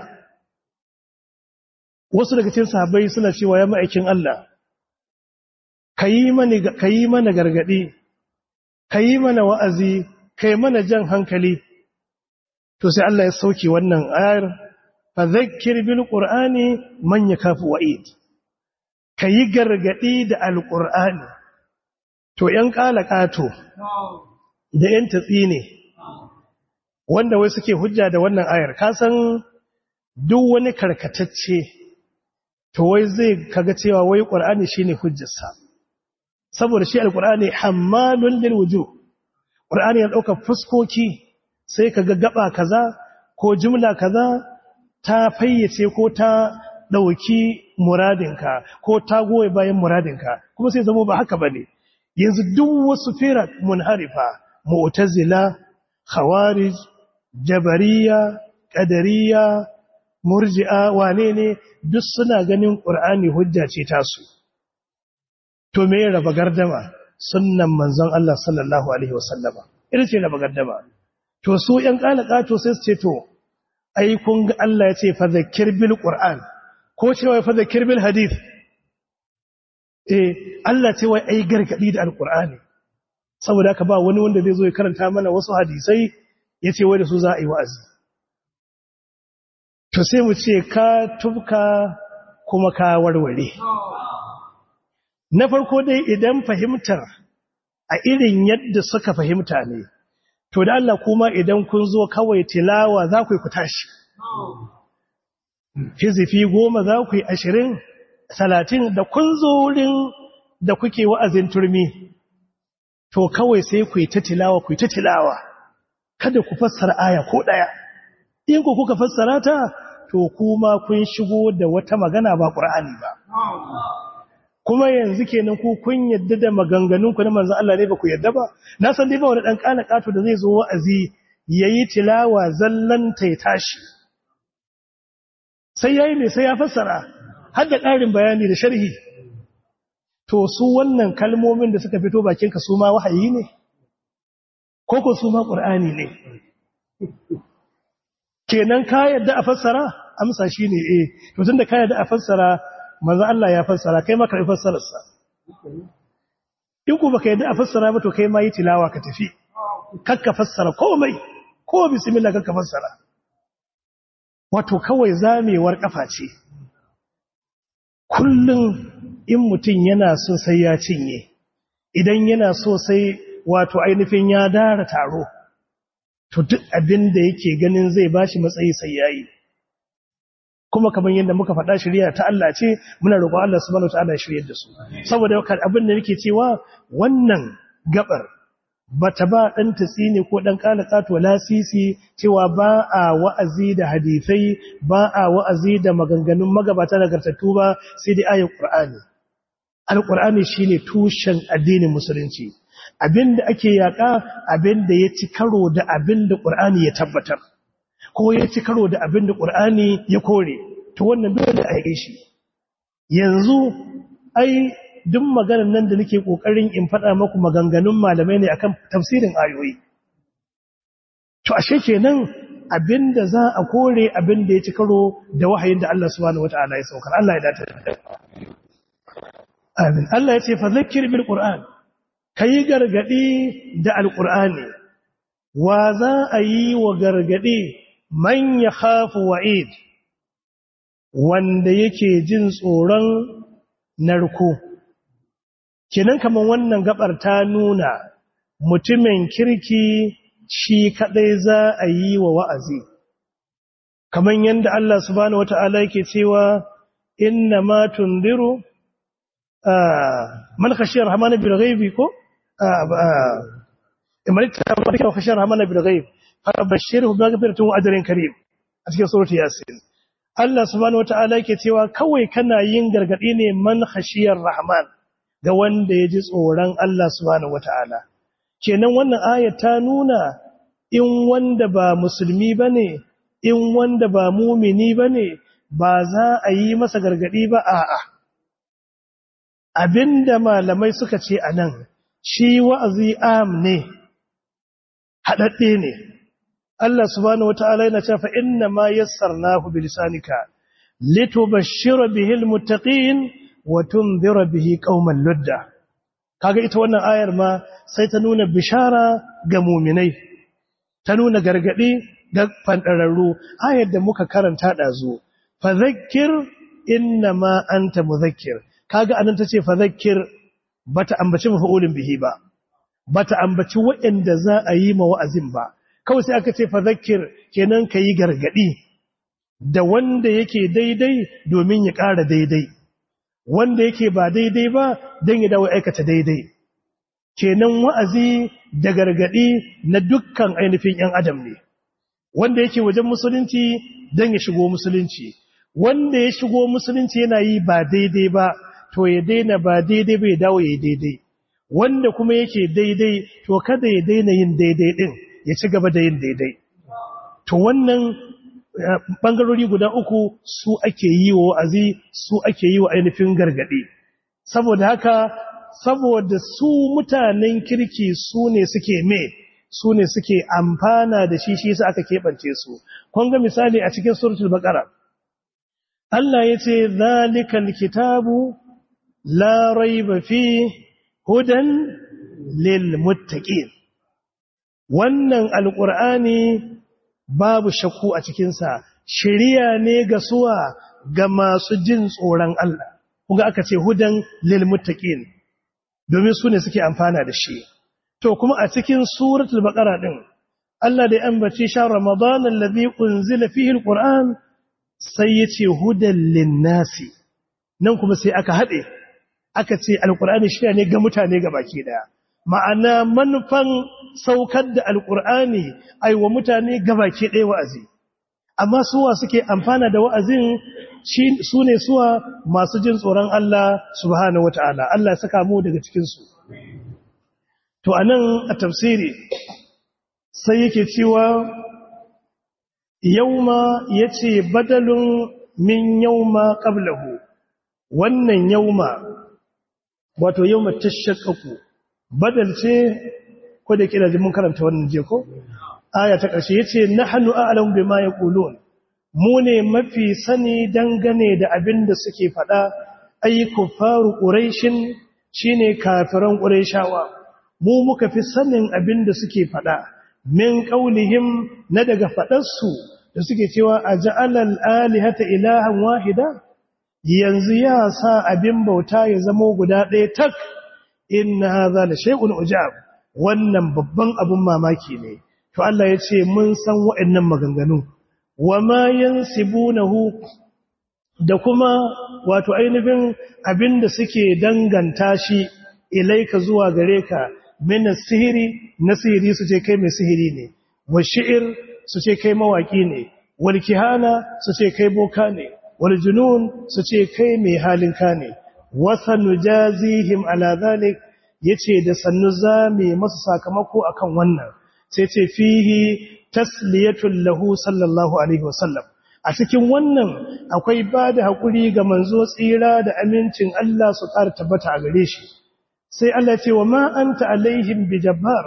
Wasu daga cikin sahabbai suna cewa ya ma'aikin Allah, kayi mana kayi mana gargadi, kayi mana wa'azi, kai mana jan hankali. To sai Allah ya sauke wannan ayar fa zakkir bil qur'ani man yakafu wa'id, kayi gargadi da alqur'ani. To yan kalakato da yan tatsine wanda wai suke hujja da wannan ayar, ka san duk wani karkatacce to wai zai kaga cewa wai qur'ani shine hujjarsa, saboda shi alqur'ani hammalun lil wujuh. Qur'ani ya dauka fuskoki, sai kaga gaba kaza ko jumla kaza ta fayyace ko ta dauki muradinka ko ta goye bayan muradinka, kuma sai zama ba haka bane. Yanzu duk wasu firak munharifa, mu'tazila, khawarij, jabariya, qadariyya, murji'a, wane ne duk suna ganin qur'ani hujja ce tasu. To me ya raba gardama? Sunnan manzon Allah sallallahu alaihi wasallama ita ce raba gardama. To su ‘yan ƙalaƙato sai su ce, to, ai, kun ga Allah ya ce, fazakir bil ƙur'an, ko cewa fazakir bil hadith. Eh, Allah ce wai ai gargaɗi da alƙur'ani, saboda haka ba wani wanda zai zo ya karanta mana wasu hadisai ya ce wai da su za a yi wa'azi. To sai mu ce, ka tubka kuma ka warware. Na farko dai idan fahimtar a irin yadda suka fahimta ne, to da Allah kuma idan kun zo kawai tilawa za ku yi ku tashi. Fizifi goma za ku yi ashirin, talatin da kun zo wurin da kuke wa'azin turmi, to kawai sai ku yi ta tilawa ku yi ta tilawa, kada ku fassara aya ko ɗaya. In ku kuka fassara ta, to kuma kun shigo da wata magana ba ƙur'ani ba. Kuma yanzu kenan ku kun yadda da maganganunku na manzon Allah ne ba ku yadda ba. Na san dai ba wani dan kana kato da zai zo wa'azi yayi tilawa zallan ta tashi, sai yayi ne sai ya fassara har da ƙarin bayani da sharhi. To su wannan kalmomin da suka fito bakin ka su ma wahayi ne ko ko su ma qur'ani ne? Kenan ka yadda a fassara? Amsa shine eh. To tunda ka yadda a fassara, manzo Allah ya fassara, kai ma kai fassararsa. In ku baka yadda a fassara ba to kai ma yi tilawa ka tafi, kakka fassara komai, ko bismillah kakka fassara. Wato kawai zamewar kafa ce. Kullum in mutum yana so sai ya cinye, idan yana so sai wato ainihin ya dara taro, to duk abin da yake ganin zai bashi matsayi sai yayi. Kuma kamar yadda muka faɗa shari'a ta Allah ce, muna roƙon Allah subhanahu wataala ya shiryar da su. Saboda abin da nake cewa wannan gabar bata ba dan tatsini ko dan kalakato lasisi cewa ba a wa'azi da hadisai, ba a wa'azi da maganganun magabata nagartattu ba, sai dai ayatul Qur'ani. Al-Qur'ani shine tushen addinin musulunci. Abinda ake yaka abinda ya ci karo da abinda Qur'ani ya tabbatar, ko ya ci karo da abin da ƙur'ani ya kore, to wannan dole a yi shi. Yanzu ai duk maganar nan da nake ƙoƙarin in faɗa maku maganganun malamai ne akan tafsirin ayoyi. to ashe kenan abinda za a kore abinda ya ci karo da wahayin da Allah subhanahu wataala ya saukar Allah ya dace amin Allah ya ce fa zakkir bil qur'an kai gargadi da alqur'ani wa za a yi wa gargadi man yakhafu wa'id wanda yake jin tsoron narko kenan kaman wannan gabar ta nuna mutumin kirki shi kadai za a yi wa wa'azi kaman yanda Allah subhanahu wata'ala yake cewa inna ma tundiru man khashiyar rahmana bil ghaibi ko imani ta barka khashiyar rahmana bil ghaib fabashirhu bi maghfiratin wa ajrin karim a cikin surati yasin Allah subhanahu wata'ala yake cewa kawai kana yin gargadi ne man khashiyar rahman ga wanda ya ji tsoron Allah subhanahu wata'ala kenan wannan ayat ta nuna in wanda ba musulmi bane in wanda ba mumini bane ba za a yi masa gargadi ba a'a abinda malamai suka ce anan shi wa'azi am ne hadadde ne Allah subhanahu wata'ala yana cewa inna ma yassarnahu bilisanika litubashshira bihil muttaqin wa tunzira bihi qauman ludda kaga ita wannan ayar ma sai ta nuna bishara ga mu'minai ta nuna gargadi ga fandararru ayar da muka karanta dazu fadhakkir innama anta mudhakkir kaga anan tace fadhakkir bata ambaci mafa'ulin bihi ba bata ambaci waɗanda za a yi ma wa'azin ba kawai sai aka ce fadhakkir kenan kai gargadi da wanda yake daidai domin ya ƙara daidai wanda yake ba daidai ba don ya dawo aikata daidai kenan wa'azi da gargadi na dukkan ainihin ‘yan adam ne wanda yake wajen musulunci don ya shigo musulunci wanda ya shigo musulunci yana yi ba daidai ba to ya daina ba daidai ba ya dawo ya daidai wanda kuma yake daidai to kada ya daina yin daidai din ya ci gaba da yin daidai to wannan bangarori guda uku su ake yi wa wa'azi su ake yi wa ainihin gargadi saboda haka saboda su mutanen kirki su ne suke me su ne suke amfana da shi shi yasa aka kebance su kun ga misali a cikin suratul baqara Allah yace zalikal kitabu la raiba fi hudan lil muttaqin wannan alqur'ani babu shakku a cikinsa shiriya ne ga suwa ga masu jin tsoron Allah kuga aka ce hudan lil muttaqin domin su ne suke amfana da shi to kuma a cikin suratul baqara din Allah da ya ambace sha ramadan allazi unzila fihi alquran sai yace hudan lin nasi nan kuma sai aka hade aka ce alqur'ani shiriya ne ga mutane gabaki daya ma'ana manufan saukar da alkur'ani ai wa mutane gabaki ɗaya wa'azi amma suwa suke amfana da wa'azin su ne suwa masu jin tsoron Allah subhanahu wata'ala Allah ya saka mu daga cikinsu to anan a tafsiri sai yake cewa yauma yace badalun min yauma qablahu wannan yauma wato yauma tashaqqaqu badal ce ko da kira mun karanta wannan je ko aya ta ƙarshe yace nahnu a'lamu bima yaqulun mu ne mafi sani dangane da abin da suke faɗa ay kufaru quraishin shine kafiran quraishawa mu muka fi sanin abin da suke faɗa min qaulihim na daga faɗarsu da suke cewa aja'alal alihata ilahan wahida yanzu ya sa abin bauta ya zama guda ɗaya tak inna hadha la shay'un ujab wannan babban abun mamaki ne to Allah ya ce mun san waɗannan maganganu wama yansibunahu da kuma wato ainihin abinda suke danganta shi ilaika zuwa gare ka min sihiri na sihiri su ce kai mai sihiri ne wa shi'ir su ce kai mawaki ne wal kihana su ce kai boka ne wal junun su ce kai mai halinka ne wa sanujazihim ala zalik yace da sannu zame masa sakamako akan wannan sai ce fihi tasliyatul lahu sallallahu alaihi wasallam a cikin wannan akwai bada hakuri ga manzo tsira da amincin Allah su ƙara tabbata a gare shi sai Allah ce wa ma anta alaihim bijabbar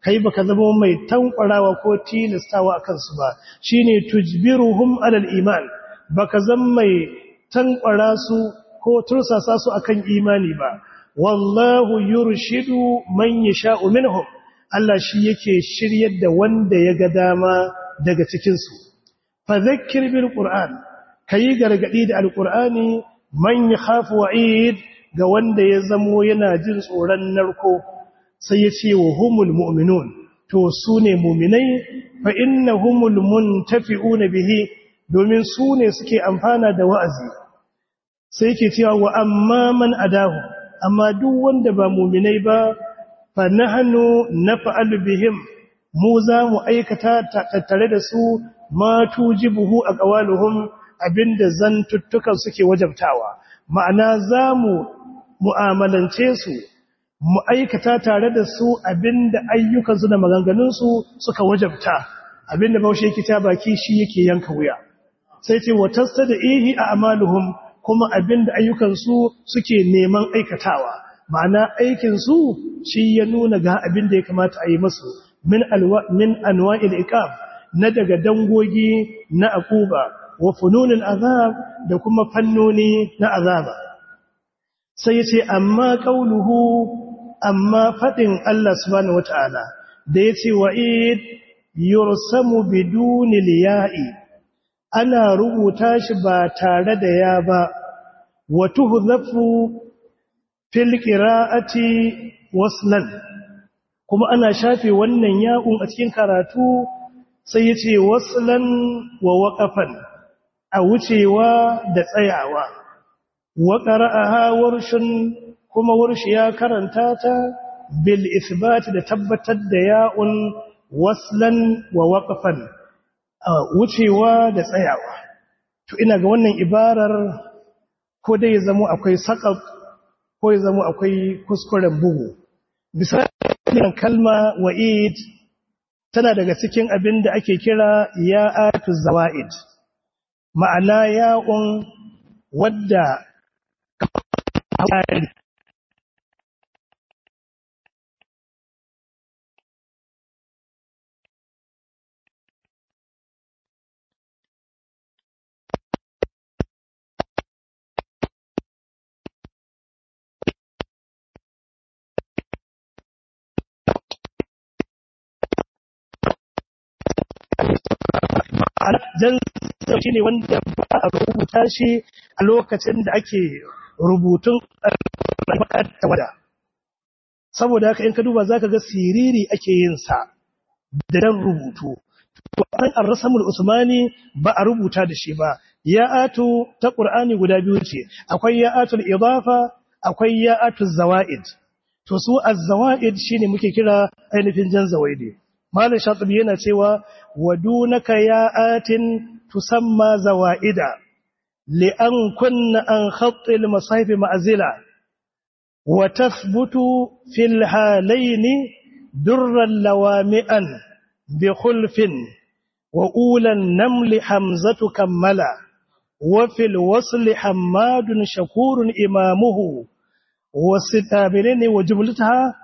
kai baka zama mai tankwarawa ko tilastawa akan su ba shine tujbiruhum alal iman baka zama mai tankwara su ko tursasa su akan imani ba wallahu yurshidu man yasha'u minhum Allah shi yake shiryar da wanda ya ga dama daga cikin su fa zakkir bil qur'an kai gargadi da alqur'ani man yakhafu wa'id ga wanda ya zamo yana jin tsoron narko sai ya ce wa humul mu'minun to su ne mu'minai fa innahumul muntafi'una bihi domin su ne suke amfana da wa'azi sai yake cewa wa amma man adahu amma duk wanda ba mu'minai ba fa nahnu naf'alu bihim mu za mu aikata tattare da su ma tujibuhu aqwaluhum abinda zantuttukan suke wajabtawa ma'ana za mu mu'amalance su mu aikata tare da su abinda ayyukansu da maganganunsu suka wajabta abinda baushe yake ta baki shi yake yanka wuya sai ce wa tasdihi a'maluhum kuma abinda ayyukansu suke neman aikatawa ma'ana aikin su shi ya nuna ga abinda ya kamata a yi musu min alwa min anwa'il iqab na daga dangogi na akuba wa fununil azab da kuma fannoni na azaba sai yace amma qauluhu amma fadin Allah subhanahu wataala da yace wa'id yursamu biduni liya'i ana rubuta shi ba tare da ya ba wa tuhzafu fil qira'ati waslan kuma ana shafe wannan ya'un a cikin karatu sai yace waslan wa waqafan a wucewa da tsayawa wa qara'aha warshun kuma warshi ya karanta ta bil isbat da tabbatar da ya'un waslan wa waqfan wucewa da tsayawa to ina ga wannan ibarar ko dai ya zama akwai saqaf ko ya zama akwai kuskuren bugu misalin kalma wa'id tana daga cikin abin da ake kira ya'atu zawaid ma'ana ya'un wadda jan shi ne wanda ba a rubuta shi a lokacin da ake rubutun tawada saboda haka in ka duba zaka ga siriri ake yin sa da dan rubutu to an ar-rasamul usmani ba a rubuta da shi ba ya'atu ta qur'ani guda biyu ce akwai ya'atul idafa akwai ya'atul zawaid to su az-zawaid shine muke kira ainihin jan zawaidi malam shatibi yana cewa wadunaka ya'atin tusamma zawaida li'an kunna an khattil masahif ma'zila wa tathbutu fil halaini durran lawami'an bi khulfin wa ulan namli hamzatu kammala wa fil wasli hamadun shakurun imamuhu wa sitabirani wa jumlataha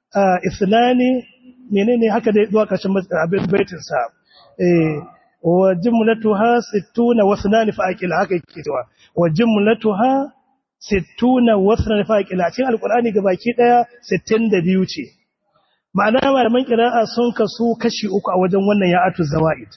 ithnani menene haka dai zuwa ƙarshen abin baitin sa eh wa jumlatuha sittuna wa ithnani fa aqila haka yake cewa wa jumlatuha sittuna wa ithnani fa aqila cikin alqur'ani gabaki daya sittin da biyu ce ma'ana malaman qira'a sun kasu kashi uku a wajen wannan ya'atu zawaid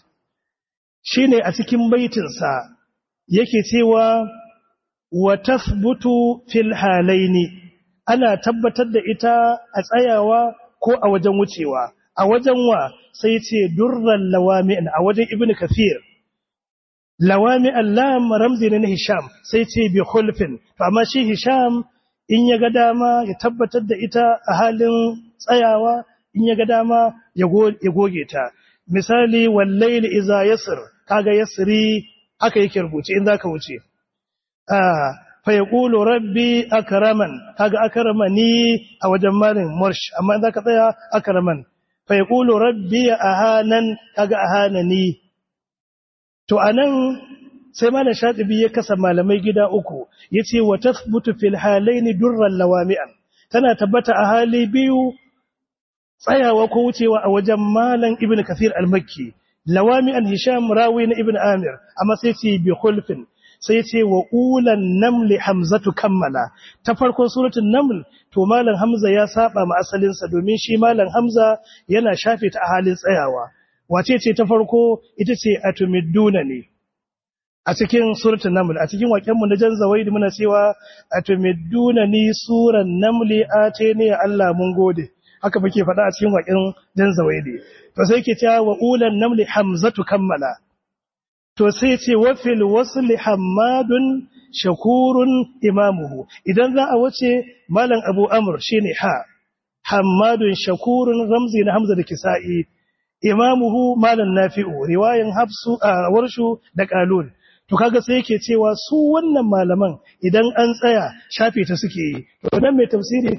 shine a cikin baitin sa yake cewa wa tathbutu fil halaini ana tabbatar da ita a tsayawa ko a wajen wucewa a wajen wa sai ce durran lawami'an a wajen ibnu kathir lawami'an lam ramzi ne na hisham sai ce bi khulfin to amma shi hisham in ya ga dama ya tabbatar da ita a halin tsayawa in ya ga dama ya goge ta misali wallayli iza yasr kaga yasri haka yake rubuce in zaka wuce ah fayaqulu rabbi akraman kaga akramani a wajen malin mursh amma idan ka tsaya akraman fayaqulu rabbi ahanan kaga ahanani to anan sai malam shatibi ya kasa malamai gida uku yace wa tathbutu fil halaini durran lawami'an tana tabbata a hali biyu tsayawa ko wucewa a wajen malam ibn kathir al-makki lawami an hisham rawi na ibn amir amma sai ce bi khulfin sai ce wa ulan naml hamzatu kammala ta farkon suratul naml to malam hamza ya saba ma asalin sa domin shi malam hamza yana shafe ta a halin tsayawa wace ce ta farko ita ce atumidduna ne a cikin suratul naml a cikin waken mu na janzawaidi muna cewa atumidduna ni suran namli atene Allah mun gode haka muke faɗa a cikin waken janzawaidi to sai yake cewa wa ulan namli hamzatu kammala to sai ce wa fil wasli hammadun shakurun imamuhu idan za a wuce malam abu amr shine ha hammadun shakurun ramzi na hamza da kisa'i imamuhu malam nafi'u riwayan hafsu a warshu da qalun to kaga sai yake cewa su wannan malaman idan an tsaya shafe ta suke yi to dan mai tafsiri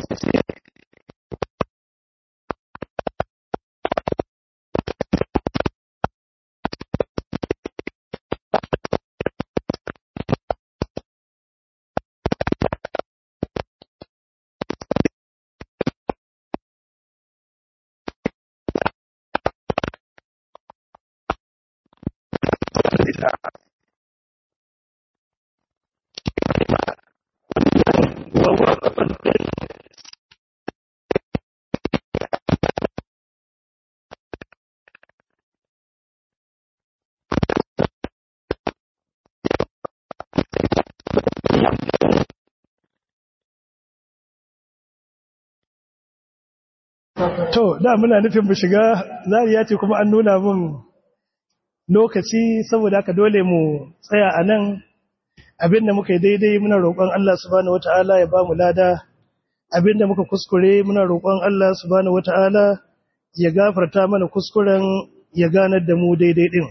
To, da muna nufin mu shiga zariya ce kuma an nuna mun lokaci saboda haka dole mu tsaya a nan abinda muka yi daidai muna roƙon Allah subhanahu wata'ala ya ba mu lada abinda muka kuskure muna roƙon Allah subhanahu wata'ala ya gafarta mana kuskuren ya ganar da mu daidai din.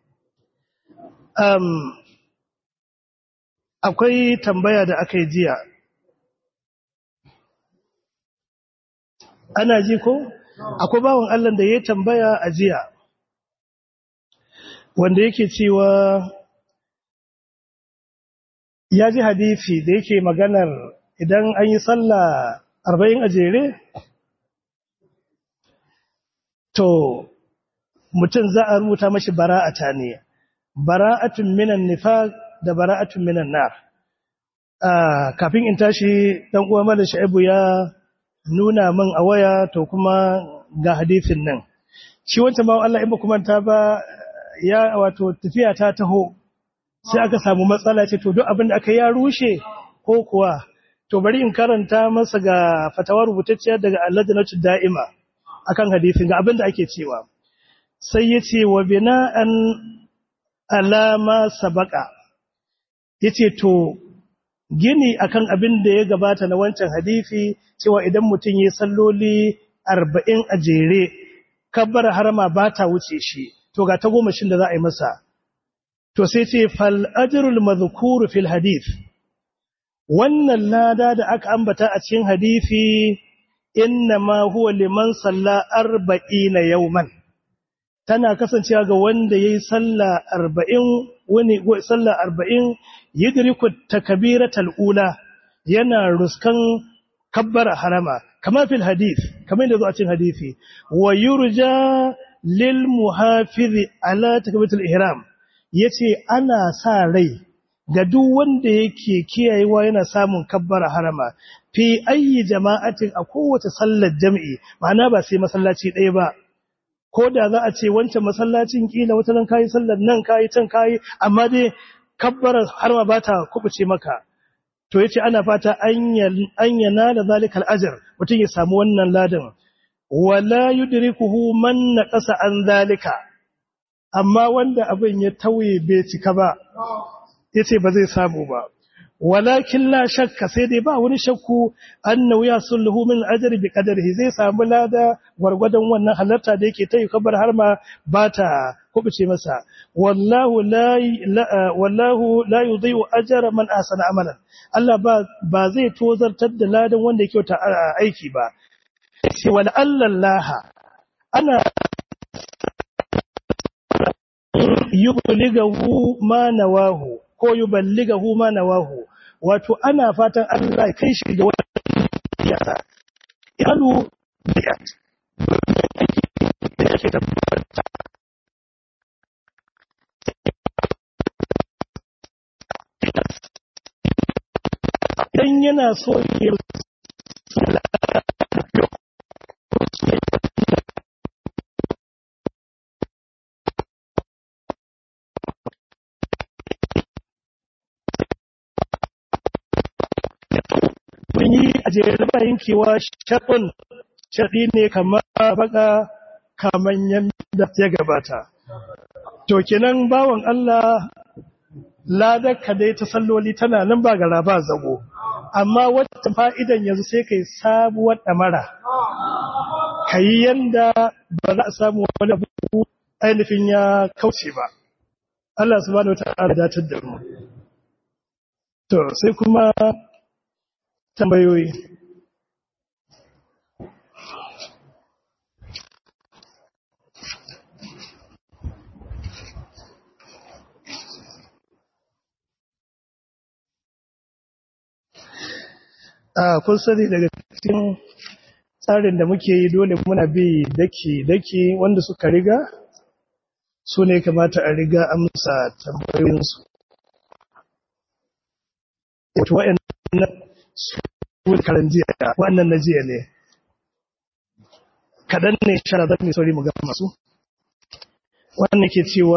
Um, akwai tambaya da aka yi jiya. Ana ji ko? Akwai bawan Allah da ya tambaya a jiya, wanda yake cewa ya ji hadisi da yake maganar idan an yi sallah arba'in a jere, to mutum za a rubuta mashi bara'ata ne, bara'atun minan nifaq da bara'atun minan nar. Kafin in tashi ɗan uwa Malam Shaibu ya nuna min a waya to kuma ga hadisin nan shi wancan bawan Allah in ba kuma ta ba ya wato tafiya ta taho sai aka samu matsala ce to duk abin da aka ya rushe ko kuwa to bari in karanta masa ga fatawar rubutacciya daga Al-Lajnatu Da'ima akan hadisin ga abin da ake cewa sai yace wa bina'an alama sabaka yace to gini akan abin da ya gabata na wancan hadisi cewa idan mutum ya salloli arba'in a jere kabbar harama ba ta wuce shi to ga ta goma shin da za a yi masa to sai ce fal ajrul madhkur fil hadith wannan lada da aka ambata a cikin hadisi inna ma huwa liman salla arba'ina yawman tana kasancewa ga wanda yayi sallah arba'in wani sallah arba'in yudriku takbiratul ula yana ruskan kabbara harama kama fil hadith kamar da zo a cikin hadisi wa yurja lil muhafizi ala takbiratul ihram yace ana sa rai ga duk wanda yake kiyayewa yana samun kabbara harama fi ayi jama'atin a kowace sallar jami'i ma'ana ba sai masallaci ɗaya ba ko da za a ce wancan masallacin kila wata nan kai sallar nan kai can kai amma dai kabbara harama ba ta kubuce maka to yace ana fata an yana da zalikal ajr mutun ya samu wannan ladan wala yudrikuhu man naqasa an zalika amma wanda abin ya tauye bai cika ba yace ba zai samu ba walakin la shakka sai dai ba wani shakku annahu yasulhu min ajri bi qadarihi zai samu lada gurgudan wannan halarta da yake tayi kabar har ma ba ta kubuce masa wallahu la wallahu la yudhi'u ajra man ahsana amalan Allah ba ba zai tozartar da ladan wanda yake ta aiki ba sai wal allallaha ana yuballighu ma nawahu ko yuballighu ma nawahu wato ana fatan Allah kai shi ga wannan yasa yalu biyat yake tabbata idan yana so ya yi a jere bayan kewa shaɗin shaɗi ne kamar baka kamar yadda ya gabata. To kenan bawan Allah ladar ka dai ta salloli tana nan ba gara ba zago, amma wata fa'idan yanzu sai kai sabuwar ɗamara, ka yi yanda ba za a samu wani abu ainihin ya kauce ba. Allah subhanahu wa ta'ala datar da mu. To sai kuma tambayoyi. A kun sani daga cikin tsarin da muke yi dole muna bi daki-daki wanda suka riga su ne kamata a riga amsa tambayoyinsu. Wato wa'annan su karan jiya, wannan na jiya ne. Kaɗan ne shara zafi sauri mu gama masu. Wannan ke cewa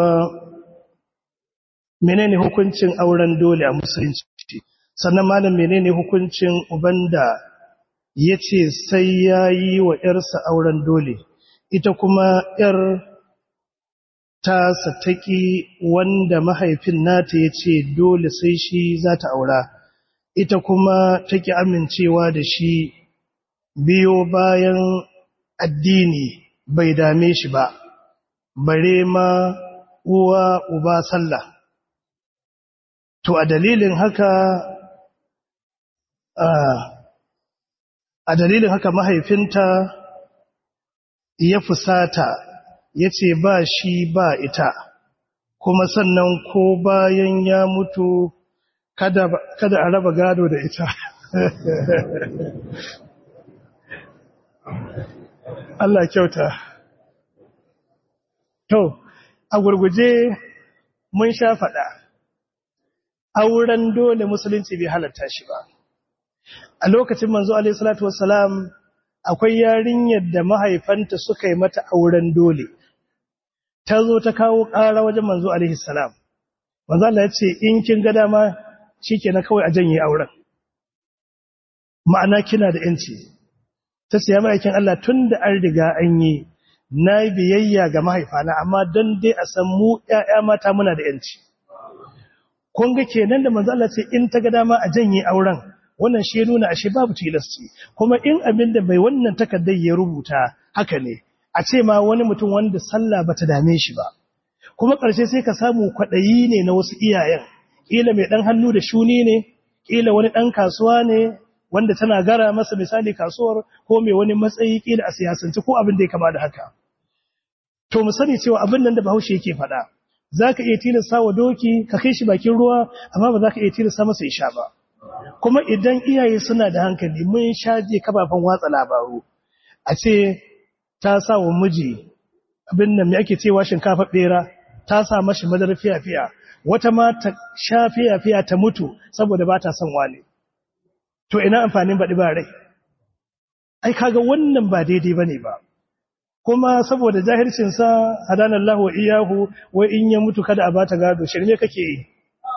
menene hukuncin auren dole a musulunci? Sannan malam menene hukuncin uban da ya ce sai ya yi wa ‘yarsa auren dole, ita kuma ‘yar ta sataki wanda mahaifin nata ya ce dole sai shi za ta aura, ita kuma take amincewa da shi biyo bayan addini bai dame shi ba, bare ma uwa uba sallah. To a dalilin haka a dalilin haka mahaifinta ya fusata ya ce ba shi ba ita, kuma sannan ko bayan ya mutu kada, kada a raba gado da ita. Allah kyauta. To, a gurguje mun sha faɗa, auren dole musulunci bai halatta shi ba. A lokacin manzo alaihi salatu wassalam akwai yarinyar da mahaifanta suka yi mata auren dole, ta zo ta kawo ƙara wajen manzo alaihi salam. Manzo Allah ya ce in kin ga dama shikenan kawai a janye auren, ma'ana kina da yanci. Ta ce ya ma'aikin Allah tun da an riga an yi na yi biyayya ga mahaifana, amma don dai a san mu ‘ya'ya mata muna da yanci. Kun ga kenan da manzo Allah ce in ta ga dama a janye auren, wannan shi nuna ashe babu tilasti. Kuma in abin da bai wannan takardar ya rubuta haka ne, a ce ma wani mutum wanda sallah bata dame shi ba, kuma ƙarshe sai ka samu kwaɗayi ne na wasu iyayen, ƙila mai ɗan hannu da shuni ne, ƙila wani ɗan kasuwa ne wanda tana gara masa misali kasuwar, ko mai wani matsayi ƙila a siyasance ko abin da ya kama da haka. To mu sani cewa abin nan da Bahaushe yake faɗa, za ka iya tilasta wa doki ka kai shi bakin ruwa, amma ba za ka iya tilasta masa ya sha ba. Kuma idan iyaye suna da hankali, mun shaje kafafen watsa labaru, a ce ta sa wa miji abin nan mai ake cewa shinkafa ɓera, ta sa mashi madar fiya-fiya, wata ma ta sha fiya-fiya ta mutu saboda ba ta son wani. To ina amfanin baɗi ba rai? Ai kaga wannan ba daidai ba ne ba. Kuma saboda jahilcinsa hadanallahu wa iyahu, wai in ya mutu kada a bata gado, shirme kake yi.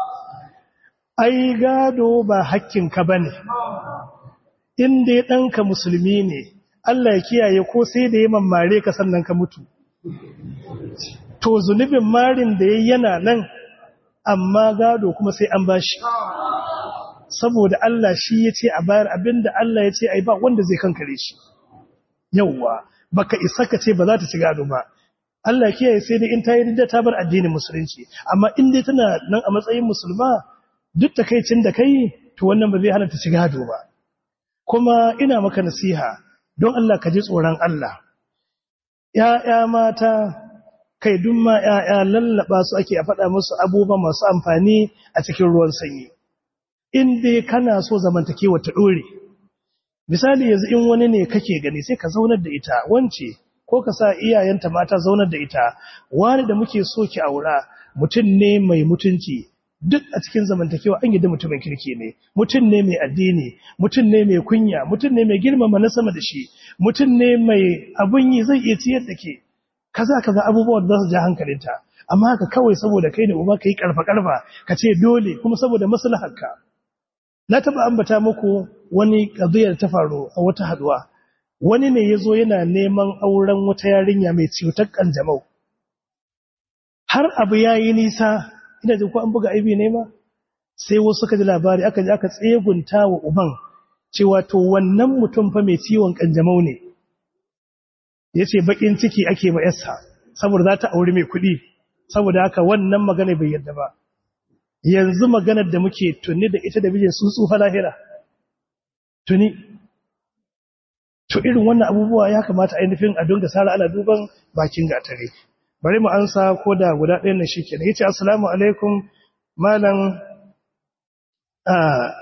Ai gado ba hakkinka ba ne, in dai ɗanka musulmi ne, Allah ya kiyaye ko sai da ya mammare ka sannan ka mutu. To zunubin marin da ya yana nan, amma gado kuma sai an bashi. Saboda Allah shi ya ce a bayar abinda Allah ya ce ai ba wanda zai kankare shi. Yawwa, baka isa ka ce ba za ta ci gado ba. Allah ya kiyaye sai dai in ta yi ridda ta bar addinin musulunci, amma in dai tana nan a matsayin musulma, duk takaicin da kai to wannan ba zai hana ta ci gado ba. Kuma ina maka nasiha don Allah ka ji tsoron Allah. ‘Ya'ya mata kai duk ma ‘ya'ya lallaba su ake a faɗa musu abubuwa masu amfani a cikin ruwan sanyi. In dai kana so zamantakewa ta ɗore. Misali yanzu in wani ne kake gani sai ka zaunar da ita, wance ko ka sa iyayenta mata zaunar da ita, wani da muke so ki aura mutum ne mai mutunci, duk a cikin zamantakewa an yi da mutumin kirki ne, mutum ne mai addini, mutum ne mai kunya, mutum ne mai girmama na sama da shi, mutum ne mai abun yi zai iya ciyar da ke, kaza kaza abubuwan da za su ja hankalinta. Amma haka kawai saboda kai da uba ka yi karfa-karfa ka ce dole kuma saboda maslaharka. Na taba ambata muku wani ƙadiyar ta faru a wata haduwa. Wani ne ya zo yana neman auren wata yarinya mai cutar ƙanjamau. Har abu ya yi nisa, ina jin ko an buga aibi ne ma? Sai wasu suka ji labari aka ji aka tsegunta wa uban cewa to wannan mutum fa mai ciwon ƙanjamau ne. Ya ce baƙin ciki ake ma yarsa saboda za ta auri mai kuɗi. Saboda haka wannan magana bai yadda ba. Yanzu maganar da muke tuni da ita da bijin sun tsufa lahira. Tuni. To irin wannan abubuwa ya kamata ainihin a dunga sara ana duban bakin gatare. Bari mu ansa ko da guda ɗayan na shi kenan. Yace assalamu alaikum malam a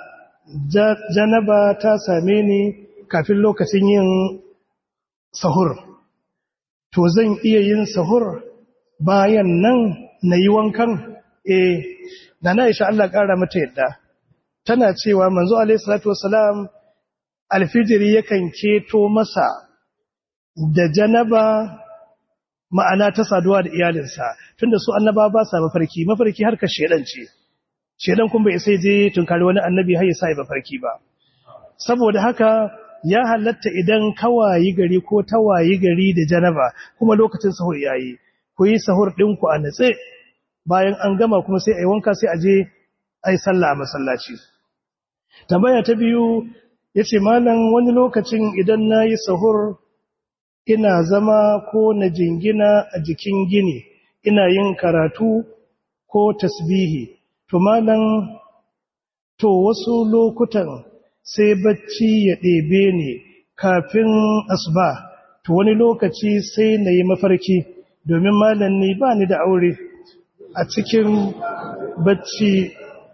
janaba ta same ni kafin lokacin yin sahur. To zan iya yin sahur bayan nan na yi wankan. Eh, da na isha Allah ƙara mata yadda tana cewa manzo alaihi salatu wassalam alfijiri yakan keto masa da janaba, ma'ana ta saduwa da iyalinsa, tunda su annaba ba sa mafarki, mafarki harkar shedan ce, shedan kun bai sai je tunkari wani annabi har ya sa mafarki ba. Saboda haka ya halatta idan kawayi gari ko tawayi gari da janaba kuma lokacin sahur yayi, ku yi sahur ɗinku a natse, bayan an gama kuma sai a yi wanka sai a je a yi sallah a masallaci. Tambaya ta biyu ya ce, malam wani lokacin idan na yi sahur ina zama ko na jingina a jikin gini, ina yin karatu ko tasbihi. To malam, to wasu lokutan sai bacci ya ɗebe ni kafin asuba, to wani lokaci sai na yi mafarki. Domin malam ni ba ni da aure a cikin bacci,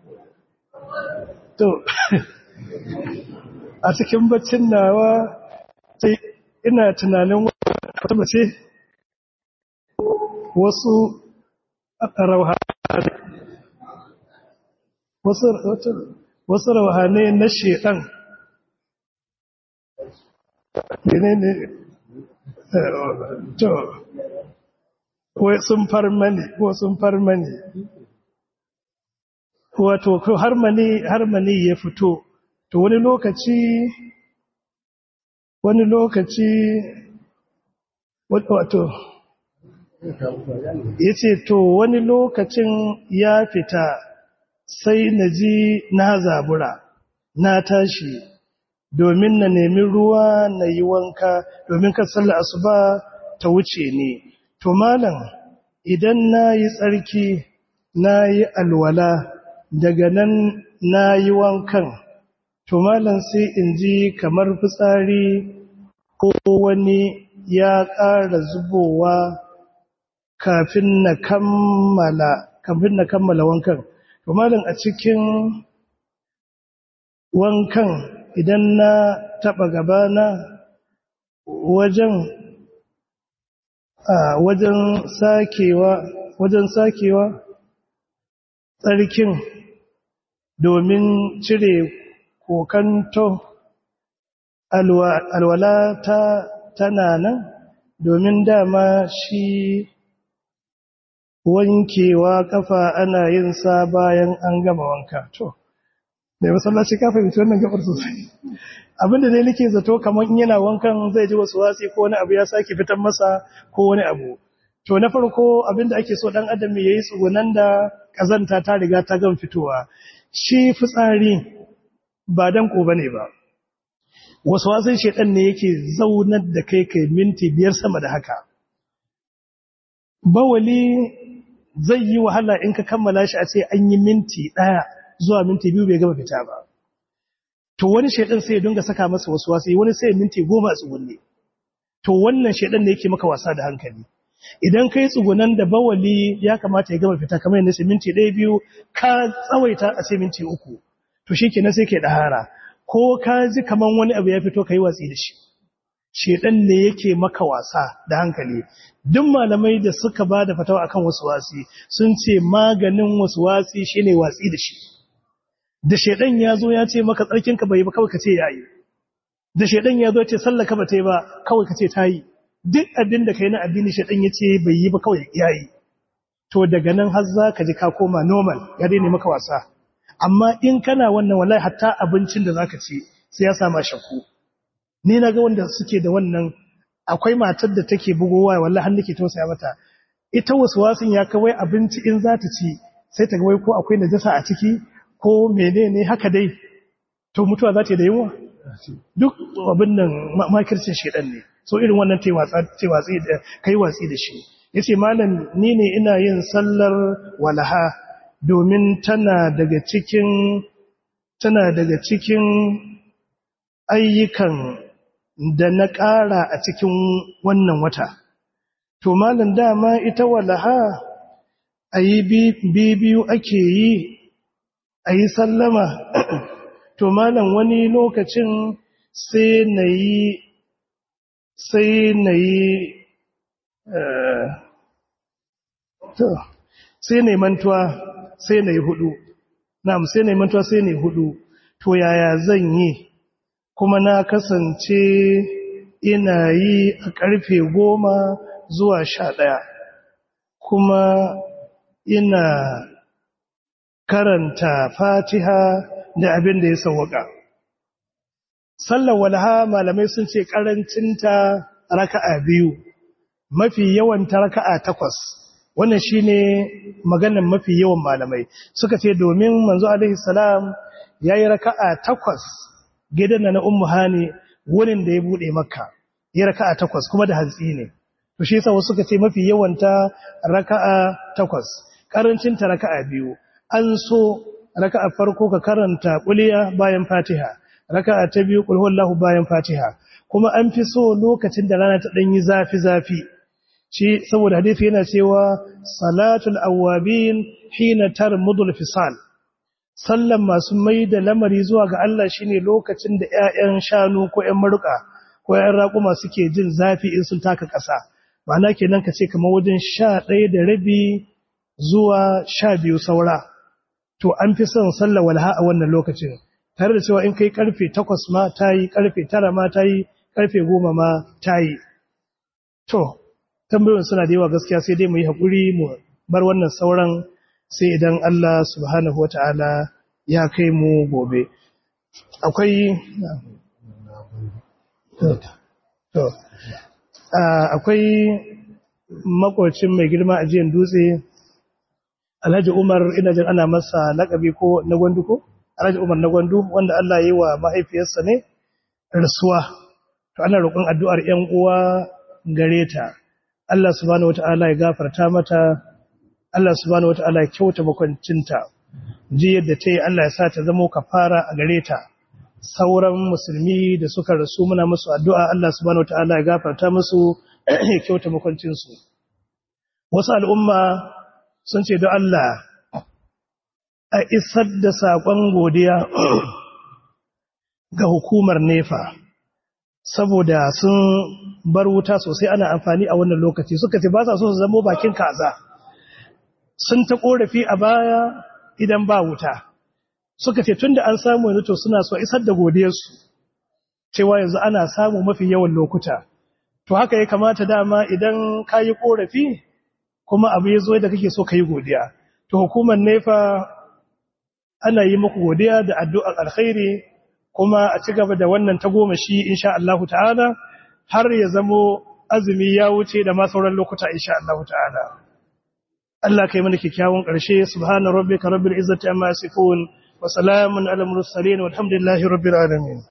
to a cikin baccin nawa sai ina tunanin wata mace wasu rauhane wasu wasu rauhane na shedan ne ne to ko sun farmani ko sun farmani wato ko harmani harmani ya fito to wani lokaci wani lokaci wato yace to wani lokacin ya fita sai naji na zabura na tashi domin na nemi ruwa na yi wanka domin kan sallar asuba ta wuce ni. To malam idan na yi tsarki na yi alwala daga nan na yi wankan, to malam sai in ji kamar fitsari ko wani ya ƙara zubowa kafin na kammala kafin na kammala wankan. To malam a cikin wankan idan na taɓa gabana wajen a wajen sakewa wajen sakewa tsarkin domin cire kokanto alwala ta tana nan, domin dama shi wankewa kafa ana yin sa bayan an gama wanka. To da masallaci ka fahimci wannan gabar sosai. Abinda dai nake zato kamar in yana wankan zai ji wasu wasi ko wani abu ya sake fitan masa ko wani abu. To na farko abinda ake so dan adam yayi tsugunan da kazanta ta riga ta gan fitowa. Shi fitsari ba dan ko bane ba. Wasu wasin shedan ne yake zaunar da kai kai minti biyar sama da haka. Bawali zai yi wahala in ka kammala shi a ce an yi minti ɗaya zuwa minti biyu bai gama fita ba. To wani shedan sai ya dinga saka masa wasu wasu, wani sai minti goma a tsugunne. To wannan shedan ne yake maka wasa da hankali. Idan kai tsugunan da bawali ya kamata ya gama fita kamar yadda sai minti ɗaya biyu ka tsawaita a ce minti uku. To shikenan sai kai dahara. Ko ka ji kaman wani abu ya fito kai watsi da shi. shedan ne yake maka wasa da hankali. Duk malamai da suka ba da fatawa akan waswasi sun ce maganin waswasi shine watsi da shi. Da shedan ya zo ya ce maka tsarkinka bai ba kawai ka ce yayi. Da shedan ya zo ya ce sallaka ba ta yi ba kawai ka ce ta yi. Duk abin da kai na addini shedan ya ce bai yi ba kawai yayi. To daga nan har za ka ji ka koma normal ya daina maka wasa. Amma in kana wannan wallahi hatta abincin da zaka ci sai ya sama shakku. Ni na ga wanda suke da wannan, akwai matar da take bugowa wallahi har nake tausaya mata. Ita waswasin ya kawai abinci in za ta ci sai ta ga wai ko akwai najasa a ciki ko menene haka dai. To mutuwa za ta yi da yunwa? Duk abin nan makircin shedan ne. So irin wannan tai watsi da kai watsi da shi. Yace malam ni ne ina yin sallar walaha domin tana daga cikin tana daga cikin ayyukan da na ƙara a cikin wannan wata. To malam dama ita walaha ayi bibiyu ake yi ayi sallama. To malam wani lokacin sai nayi sai nayi to sai nayi mantuwa sai nayi hudu. Na'am sai nayi mantuwa sai nayi hudu. To yaya zan yi? Kuma na kasance ina yi a ƙarfe goma zuwa sha ɗaya, kuma ina karanta fatiha da abin da ya sauwaka. Sallar walaha malamai sun ce ƙarancinta raka'a biyu, mafi yawan ta raka'a takwas. Wannan shine maganar mafi yawan malamai. Suka ce domin manzo alaihi salam yayi raka'a takwas gidan na Ummu Hani wurin da ya bude Makka. Ya raka'a takwas kuma da hantsi ne. To shi yasa wasu suka ce mafi yawan ta raka'a takwas. Karancin ta raka'a biyu. An so raka'a farko ka karanta quliya bayan Fatiha. Raka'a ta biyu qul huwallahu bayan Fatiha. Kuma an fi so lokacin da rana ta dan yi zafi zafi. Shi saboda hadisi yana cewa salatul awwabin hina tarmudul fisal. Sallan masu mai da lamari zuwa ga Allah shine lokacin da ƴaƴan shanu ko ƴan maruka ko ƴan raƙuma suke jin zafi in sun taka ƙasa. Ma'ana kenan ka ce kamar wajen sha ɗaya da rabi zuwa sha biyu saura. To an fi son sallar walha a wannan lokacin. Tare da cewa in kai karfe takwas ma tayi, karfe tara ma tayi, karfe goma ma tayi. To tambayoyin suna da yawa gaskiya sai dai mu yi haƙuri mu bar wannan sauran sai idan Allah subhanahu wa ta'ala ya kai mu gobe. Akwai akwai makwacin mai girma a jiyan dutse, Alhaji Umar, ina jin ana masa laƙabi ko na gwandu ko? Alhaji Umar na gwandu wanda Allah ya yi wa mahaifiyarsa ne rasuwa. To ana roƙon addu'ar ‘yan uwa gare ta. Allah subhanahu wa ta'ala ya gafarta mata, Allah subhanahu wata'ala ya kyauta makwancinta. Ji yadda ta yi Allah ya sa ta zama kafara a gare ta. Sauran musulmi da suka rasu muna musu addu'a Allah subhanahu wata'ala ya gafarta musu ya kyauta makwancinsu. Wasu al'umma sun ce don Allah a isar da saƙon godiya ga hukumar nefa saboda sun bar wuta sosai ana amfani a wannan lokaci. Suka ce ba sa so su zamo bakin kaza. Sun ta korafi a baya idan ba wuta. Suka ce tunda an samu yanzu to suna so isar da godiyarsu cewa yanzu ana samu mafi yawan lokuta. To haka ya kamata dama idan ka yi korafi kuma abu ya zo da kake so ka yi godiya. To hukumar nefa ana yi muku godiya da addu'ar alkhairi kuma a ci gaba da wannan tagomashi insha Allah ta'ala har ya zamo azumi ya wuce da ma sauran lokuta insha Allah ta'ala. Allah kai mana kikkiawan ƙarshe. Subhana rabbika rabbil izzati amma yasifun wa salamun alal mursalin walhamdulillahi rabbil alamin.